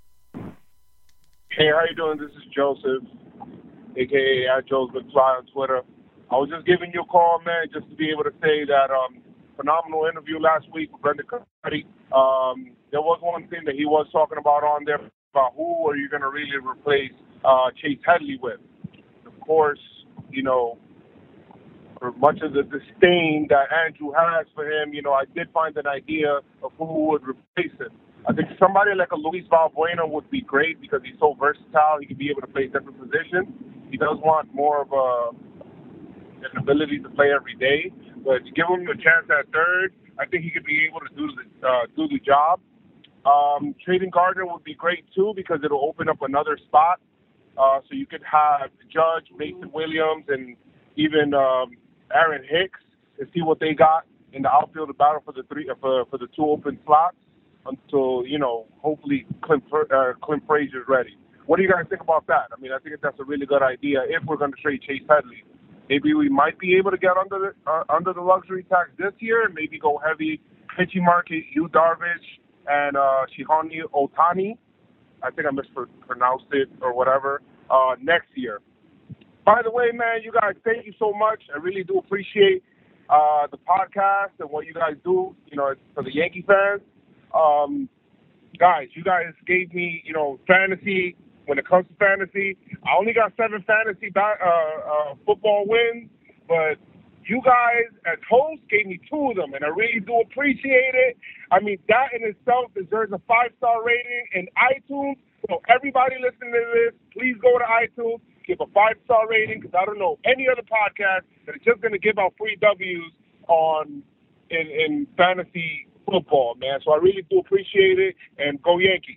Hey, how you doing? This is Joseph, a k a at Joe's McFly on Twitter. I was just giving you a call, man, just to be able to say that um, phenomenal interview last week with Brendan Cuddy. Um, there was one thing that he was talking about on there about who are you going to really replace uh, Chase Headley with. Of course, you know, for much of the disdain that Andrew has for him, you know, I did find an idea of who would replace him. I think somebody like a Luis Valbuena would be great because he's so versatile. He could be able to play different positions. He does want more of a, an ability to play every day, but you give him a chance at third, I think he could be able to do the uh, do the job. Um, trading Gardner would be great too because it'll open up another spot. Uh, so you could have Judge, Mason Williams, and even um, Aaron Hicks and see what they got in the outfield battle for the three uh, for for the two open slots until, you know, hopefully Clint uh, Clint Frazier's ready. What do you guys think about that? I mean, I think that's a really good idea if we're going to trade Chase Headley. Maybe we might be able to get under the uh, under the luxury tax this year and maybe go heavy pitching market, Yu Darvish and uh, Shihani Otani. I think I mispronounced it or whatever, uh, next year. By the way, man, you guys, thank you so much. I really do appreciate uh, the podcast and what you guys do, you know, for the Yankee fans. Um, guys, you guys gave me, you know, fantasy. When it comes to fantasy, I only got seven fantasy ba- uh, uh, football wins, but you guys as hosts gave me two of them, and I really do appreciate it. I mean, that in itself deserves a five-star rating in iTunes. So everybody listening to this, please go to iTunes, give a five-star rating, because I don't know any other podcast that is just going to give out free W's on in, in fantasy football, man. So I really do appreciate it, and go Yankees.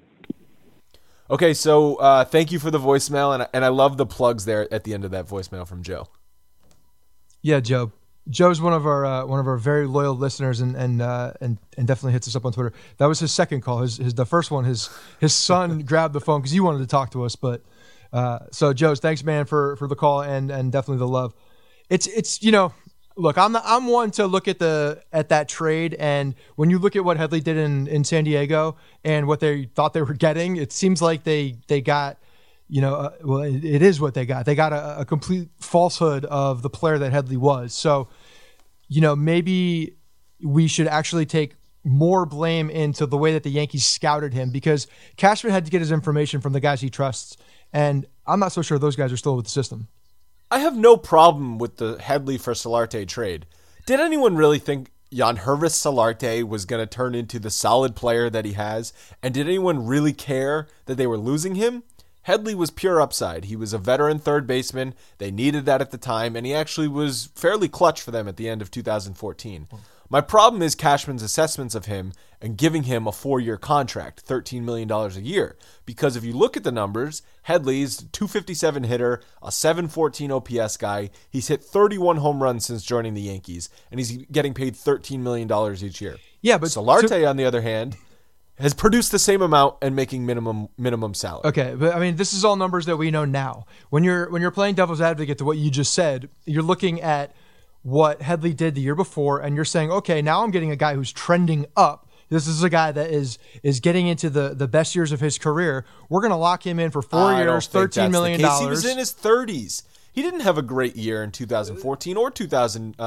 Okay, so uh, thank you for the voicemail, and, and I love the plugs there at the end of that voicemail from Joe.
Yeah, Joe. Joe's one of our uh, one of our very loyal listeners, and and uh, and and definitely hits us up on Twitter. That was his second call. His his the first one, his his son grabbed the phone because he wanted to talk to us. But uh, so, Joe's, thanks, man, for for the call and and definitely the love. It's it's you know. Look, I'm the, I'm one to look at the at that trade, and when you look at what Headley did in, in San Diego and what they thought they were getting, it seems like they they got, you know, uh, well, it, it is what they got. They got a, a complete falsehood of the player that Headley was. So, you know, maybe we should actually take more blame into the way that the Yankees scouted him, because Cashman had to get his information from the guys he trusts, and I'm not so sure those guys are still with the system.
I have no problem with the Headley for Solarte trade. Did anyone really think Yangervis Solarte was going to turn into the solid player that he has? And did anyone really care that they were losing him? Headley was pure upside. He was a veteran third baseman. They needed that at the time, and he actually was fairly clutch for them at the end of two thousand fourteen. My problem is Cashman's assessments of him and giving him a four-year contract, thirteen million dollars a year. Because if you look at the numbers, Headley's two fifty-seven hitter, a seven fourteen O P S guy. He's hit thirty-one home runs since joining the Yankees, and he's getting paid thirteen million dollars each year.
Yeah, but
Solarte,
to-
on the other hand, has produced the same amount and making minimum minimum salary.
Okay, but I mean, this is all numbers that we know now. When you're when you're playing devil's advocate to what you just said, you're looking at what Headley did the year before, and you're saying, okay, now I'm getting a guy who's trending up. This is a guy that is is getting into the, the best years of his career. We're going to lock him in for four
I
years, thirteen million dollars.
He was in his thirties. He didn't have a great year in two thousand fourteen or two thousand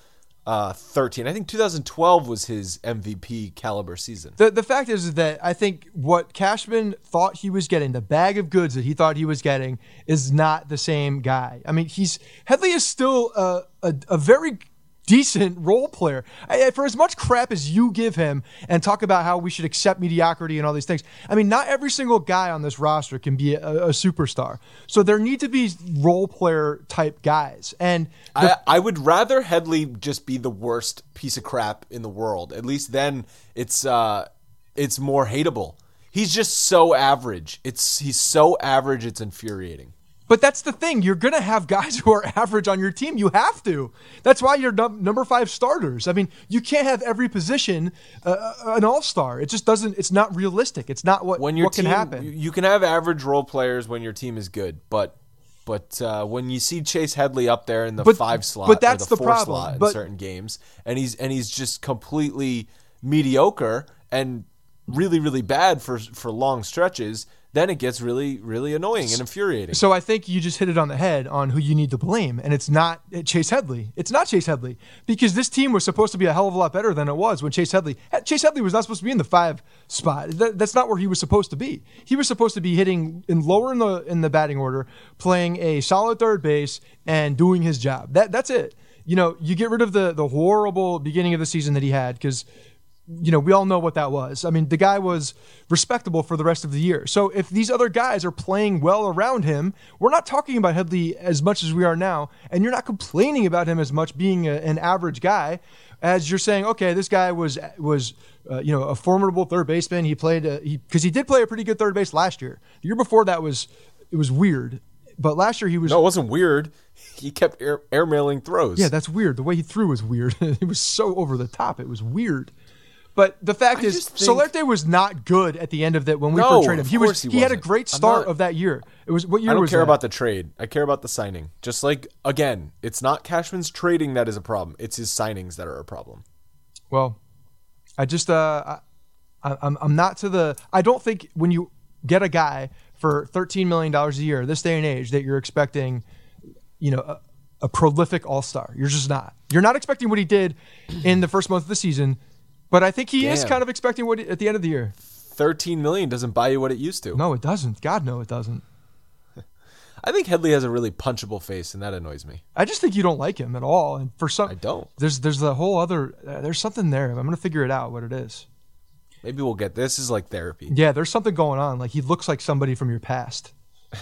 thirteen. I think two thousand twelve was his M V P caliber season.
The the fact is that I think what Cashman thought he was getting, the bag of goods that he thought he was getting, is not the same guy. I mean, he's Headley is still a, a, a very decent role player. I, for as much crap as you give him and talk about how we should accept mediocrity and all these things, I mean, not every single guy on this roster can be a, a superstar. So there need to be role player type guys. And the,
I, I would rather Headley just be the worst piece of crap in the world. At least then it's uh, it's more hateable. He's just so average. It's he's so average. It's infuriating.
But that's the thing. You're going to have guys who are average on your team. You have to. That's why you're num- number five starters. I mean, you can't have every position uh, an all-star. It just doesn't – it's not realistic. It's not what,
when your
what
team,
can happen.
You can have average role players when your team is good, but but uh, when you see Chase Headley up there in the
But-
five slot
but that's
or the,
the
four
problem.
slot in
But-
certain games, and he's and he's just completely mediocre and really, really bad for for long stretches, then it gets really, really annoying and infuriating.
So I think you just hit it on the head on who you need to blame, and it's not Chase Headley. It's not Chase Headley because this team was supposed to be a hell of a lot better than it was when Chase Headley. Chase Headley was not supposed to be in the five spot. That, that's not where he was supposed to be. He was supposed to be hitting in lower in the in the batting order, playing a solid third base, and doing his job. That that's it. You know, you get rid of the the horrible beginning of the season that he had because. You know, we all know what that was. I mean, the guy was respectable for the rest of the year. So if these other guys are playing well around him, we're not talking about Headley as much as we are now, and you're not complaining about him as much being a, an average guy as you're saying, okay, this guy was was uh, you know a formidable third baseman. He played uh, he because he did play a pretty good third base last year. The year before that was it was weird, but last year he was.
No, it wasn't weird. He kept air, airmailing throws.
Yeah, that's weird. The way he threw was weird. It was so over the top. It was weird. But the fact
I
is,
just think-
Solarte was not good at the end of that when we
No,
first traded him.
of
He was
course he
he had a
wasn't.
great
I'm
start
not-
of that year. It was what year
I don't
was
care
that?
about the trade. I care about the signing. Just like, again, it's not Cashman's trading that is a problem. It's his signings that are a problem.
Well, I just uh, I, I'm I'm not to the. I don't think when you get a guy for thirteen million dollars a year this day and age that you're expecting, you know, a, a prolific all-star. You're just not. You're not expecting what he did in the first month of the season. But I think he is
Damn.
kind of expecting what he, at the end of the year.
thirteen million dollars doesn't buy you what it used to.
No, it doesn't. God, no, it doesn't.
I think Headley has a really punchable face, and that annoys me.
I just think you don't like him at all. And for some,
I don't.
There's there's the whole other. Uh, there's something there. I'm gonna figure it out what it is.
Maybe we'll get this is like therapy.
Yeah, there's something going on. Like he looks like somebody from your past.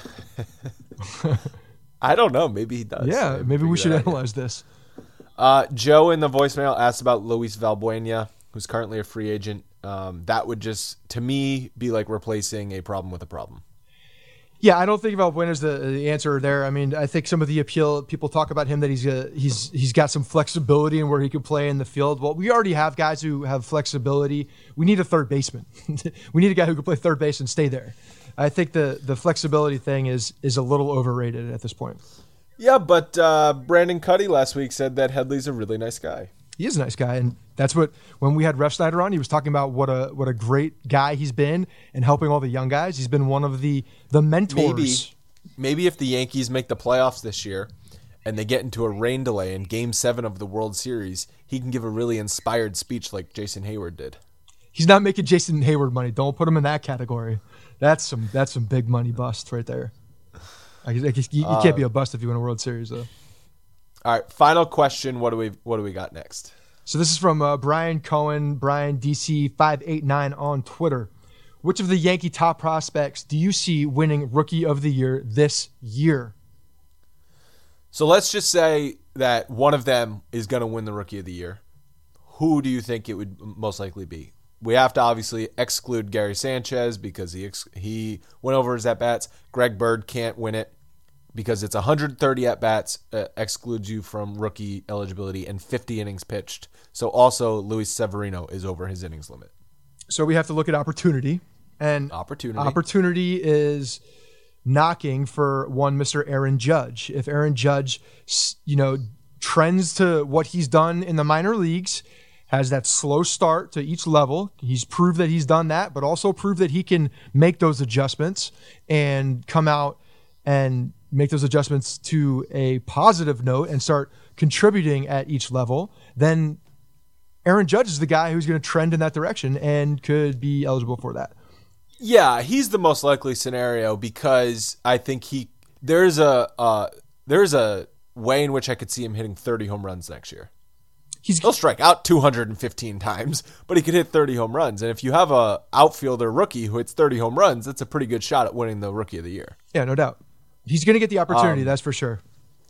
I don't know. Maybe he does.
Yeah,
I'll
maybe we
figure
should
that out.
analyze this.
Uh, Joe in the voicemail asked about Luis Valbuena, who's currently a free agent. Um, that would just, to me, be like replacing a problem with a problem.
Yeah, I don't think Valbuena's the the answer there. I mean, I think some of the appeal people talk about him that he's a, he's he's got some flexibility in where he can play in the field. Well, we already have guys who have flexibility. We need a third baseman. We need a guy who can play third base and stay there. I think the the flexibility thing is is a little overrated at this point.
Yeah, but uh, Brandon Cuddy last week said that Headley's a really nice guy.
He is a nice guy, and that's what when we had Ref Snyder on, he was talking about what a what a great guy he's been and helping all the young guys. He's been one of the the mentors.
Maybe, maybe if the Yankees make the playoffs this year and they get into a rain delay in Game Seven of the World Series, he can give a really inspired speech like Jason Hayward did.
He's not making Jason Hayward money. Don't put him in that category. That's some that's some big money bust right there. I, I, you, you
Uh,
can't be a bust if you win a World Series, though.
All right, final question. What do we what do we got next?
So this is from uh, Brian Cohen, Brian D C five eight nine on Twitter. Which of the Yankee top prospects do you see winning Rookie of the Year this year?
So let's just say that one of them is going to win the Rookie of the Year. who do you think it would most likely be? We have to obviously exclude Gary Sanchez because he ex- he went over his at-bats. Greg Bird can't win it because it's one hundred thirty at-bats, uh, excludes you from rookie eligibility, and fifty innings pitched. So also Luis Severino is over his innings limit.
So we have to look at opportunity. And
Opportunity.
opportunity is knocking for one Mister Aaron Judge. If Aaron Judge, you know, trends to what he's done in the minor leagues, has that slow start to each level. He's proved that he's done that, but also proved that he can make those adjustments and come out and make those adjustments to a positive note and start contributing at each level. Then Aaron Judge is the guy who's going to trend in that direction and could be eligible for that.
Yeah, he's the most likely scenario because I think he there's a uh, there's a way in which I could see him hitting thirty home runs next year.
He's,
He'll strike out two hundred fifteen times, but he could hit thirty home runs. And if you have a outfielder rookie who hits thirty home runs, that's a pretty good shot at winning the Rookie of the Year.
Yeah, no doubt. He's going to get the opportunity,
Um,
that's for sure.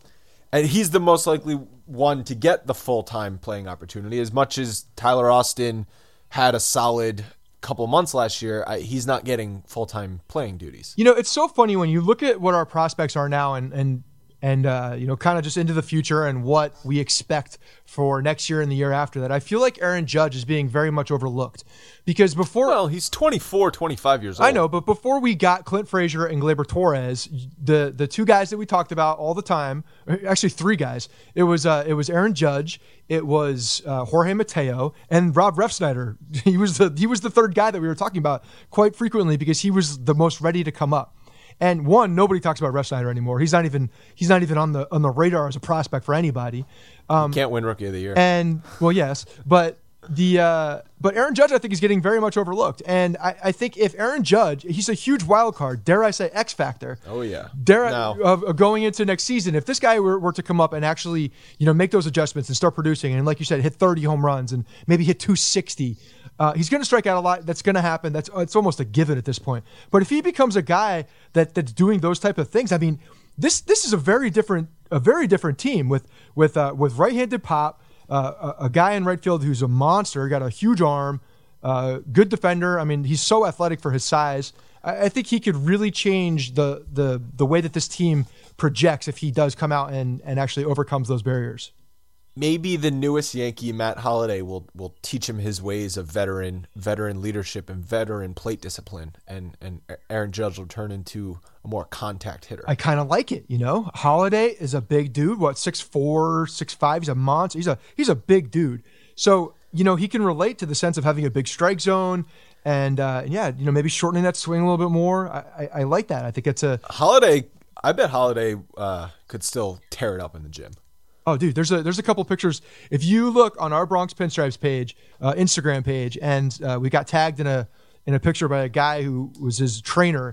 And he's the most likely one to get the full-time playing opportunity. As much as Tyler Austin had a solid couple months last year, I, he's not getting full-time playing duties.
You know, it's so funny when you look at what our prospects are now and and and uh, you know, kind of just into the future and what we expect for next year and the year after that. I feel like Aaron Judge is being very much overlooked because before
Well, he's twenty-four, twenty-five years old.
I know, but before we got Clint Frazier and Gleyber Torres, the the two guys that we talked about all the time, actually three guys, it was uh, it was Aaron Judge, it was uh, Jorge Mateo, and Rob Refsnyder. He was the he was the third guy that we were talking about quite frequently because he was the most ready to come up. And one, nobody talks about Refsnyder anymore. He's not even he's not even on the on the radar as a prospect for anybody. Um,
Can't win Rookie of the Year.
And well, yes, but the uh, but Aaron Judge, I think, is getting very much overlooked. And I, I think if Aaron Judge, he's a huge wild card. Dare I say X factor?
Oh yeah.
Dare I,
No.
of, of going into next season, if this guy were, were to come up and actually, you know, make those adjustments and start producing, and like you said, hit thirty home runs and maybe hit two sixty. Uh, he's going to strike out a lot. That's going to happen. That's it's almost a given at this point. But if he becomes a guy that that's doing those type of things, I mean, this this is a very different a very different team with with uh, with right-handed pop, uh, a, a guy in right field who's a monster, got a huge arm, uh, good defender. I mean, he's so athletic for his size. I, I think he could really change the the the way that this team projects if he does come out and and actually overcomes those barriers.
Maybe the newest Yankee, Matt Holliday, will will teach him his ways of veteran veteran leadership and veteran plate discipline, and and Aaron Judge will turn into a more contact hitter.
I kind of like it, you know. Holliday is a big dude. What, six four, six five? He's a monster. He's a he's a big dude. So you know he can relate to the sense of having a big strike zone, and uh, yeah, you know maybe shortening that swing a little bit more. I, I, I like that. I think it's a
Holliday. I bet Holliday uh, could still tear it up in the gym.
Oh, dude, there's a there's a couple pictures. If you look on our Bronx Pinstripes page, uh, Instagram page, and uh, we got tagged in a in a picture by a guy who was his trainer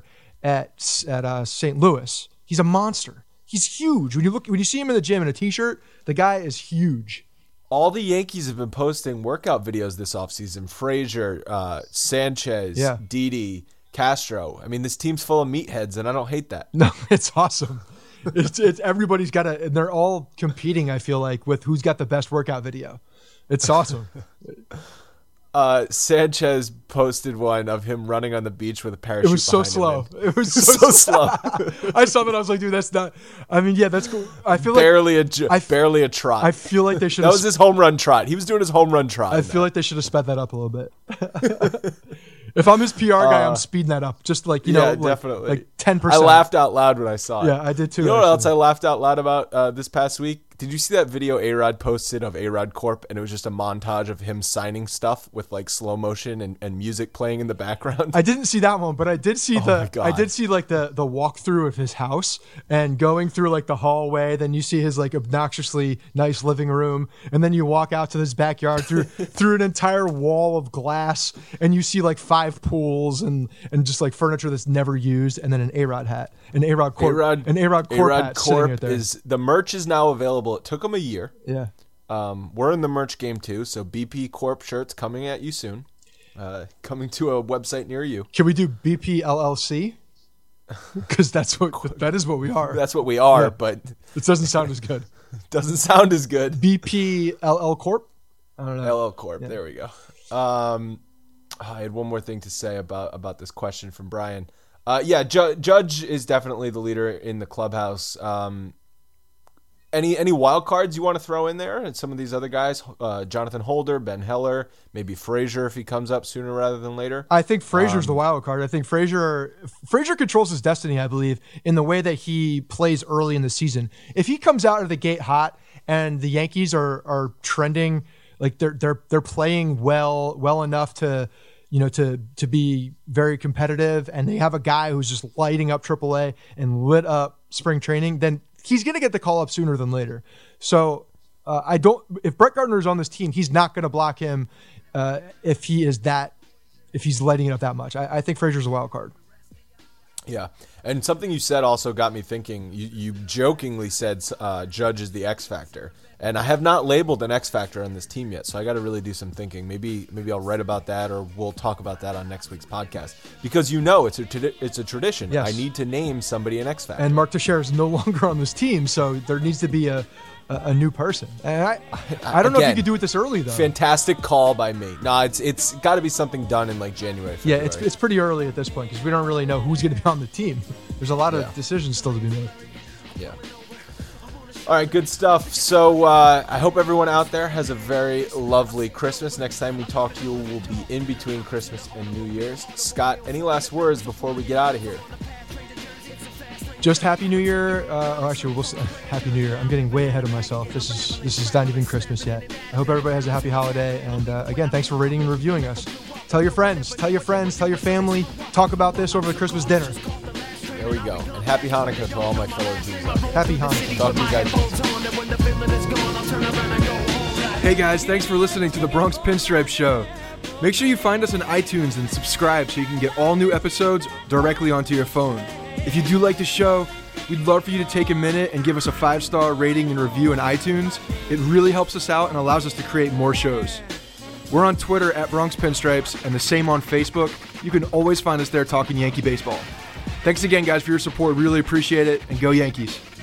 at at uh, Saint Louis. He's a monster. He's huge. When you look when you see him in the gym in a t-shirt, the guy is huge.
All the Yankees have been posting workout videos this offseason. Frazier, uh, Sanchez,
Yeah.
Didi, Castro. I mean, this team's full of meatheads, and I don't hate that.
No, it's awesome. It's it's everybody's got a and they're all competing, I feel like, with who's got the best workout video. It's awesome.
Uh, Sanchez posted one of him running on the beach with a parachute.
It was so
behind him,
slow.
and
It was
so
so,
slow.
I saw that. I was like, dude, that's not. I mean, yeah, that's cool. I feel like
barely a jo-
I f-
barely a trot.
I feel like they should.
that
have
was his home run trot. He was doing his home run trot.
I
in
feel
that.
like they should have sped that up a little bit. If I'm his P R guy,
Uh,
I'm speeding that up, just like you
yeah,
know, like,
definitely.
like ten
I
percent.
laughed out loud when I saw it.
Yeah, I did too.
You know what
actually.
else I laughed out loud about uh, this past week? Did you see that video A-Rod posted of A-Rod Corp? And it was just a montage of him signing stuff with like slow motion and, and music playing in the background.
I didn't see that one, but I did see
Oh my
the
God.
I did see like the the walkthrough of his house and going through like the hallway. Then you see his like obnoxiously nice living room, and then you walk out to this backyard through through an entire wall of glass, and you see like five pools and and just like furniture that's never used, and then an A-Rod hat, an A-Rod Corp,
A-Rod,
an A-Rod Corp
A-Rod
hat sitting
Corp
right there.
is the merch is now available. It took him a year.
Yeah.
Um, we're in the merch game too, so B P Corp shirts coming at you soon. Uh, coming to a website near you.
Can we do B P L L C? Because that's what that is what we are.
That's what we are,
Yeah.
but
It doesn't sound as good.
doesn't sound as good.
B P L L Corp. I don't know.
L L Corp.
Yeah.
There we go. Um, I had one more thing to say about, about this question from Brian. Uh, yeah, Ju- Judge is definitely the leader in the clubhouse. Um, any any wild cards you want to throw in there? And some of these other guys, uh, Jonathan Holder, Ben Heller, maybe Frazier if he comes up sooner rather than later.
I think Frazier's
Um,
the wild card. I think Frazier Frazier controls his destiny, I believe, in the way that he plays early in the season. If he comes out of the gate hot and the Yankees are are trending, like they're they're they're playing well well enough to, you know, to to be very competitive, and they have a guy who's just lighting up triple A and lit up spring training, then he's going to get the call up sooner than later. So uh, I don't. If Brett Gardner's on this team, he's not going to block him uh, if he is that. If he's lighting it up that much. I, I think Frazier's a wild card.
Yeah, and something you said also got me thinking. You, you jokingly said uh, Judge is the X factor, and I have not labeled an X factor on this team yet, so I got to really do some thinking. Maybe maybe I'll write about that, or we'll talk about that on next week's podcast, because you know it's a tradi- it's a tradition.
Yes.
I need to name somebody an X factor.
And Mark Teixeira is no longer on this team, so there needs to be a a, a new person. And I I don't know if
Again,
you could do it this early though.
Fantastic call by me. No, it's it's got to be something done in like January.
Yeah,
February.
it's it's pretty early at this point because we don't really know who's going to be on the team. There's a lot of
Yeah.
decisions still to be made.
Yeah. All right, good stuff. So uh, I hope everyone out there has a very lovely Christmas. Next time we talk to you, we'll be in between Christmas and New Year's. Scott, any last words before we get out of here?
Just Happy New Year. Uh, oh, actually, we'll say, Happy New Year. I'm getting way ahead of myself. This is this is not even Christmas yet. I hope everybody has a happy holiday. And uh, again, thanks for rating and reviewing us. Tell your friends, tell your friends, tell your family. Talk about this over the Christmas dinner.
There we go. And happy Hanukkah to all my fellow Jews out there.
Happy Hanukkah.
Talk to you guys soon.
Hey guys, thanks for listening to the Bronx Pinstripe Show. Make sure you find us on iTunes and subscribe so you can get all new episodes directly onto your phone. If you do like the show, we'd love for you to take a minute and give us a five-star rating and review in iTunes. It really helps us out and allows us to create more shows. We're on Twitter at Bronx Pinstripes and the same on Facebook. You can always find us there talking Yankee baseball. Thanks again, guys, for your support. Really appreciate it, and go Yankees.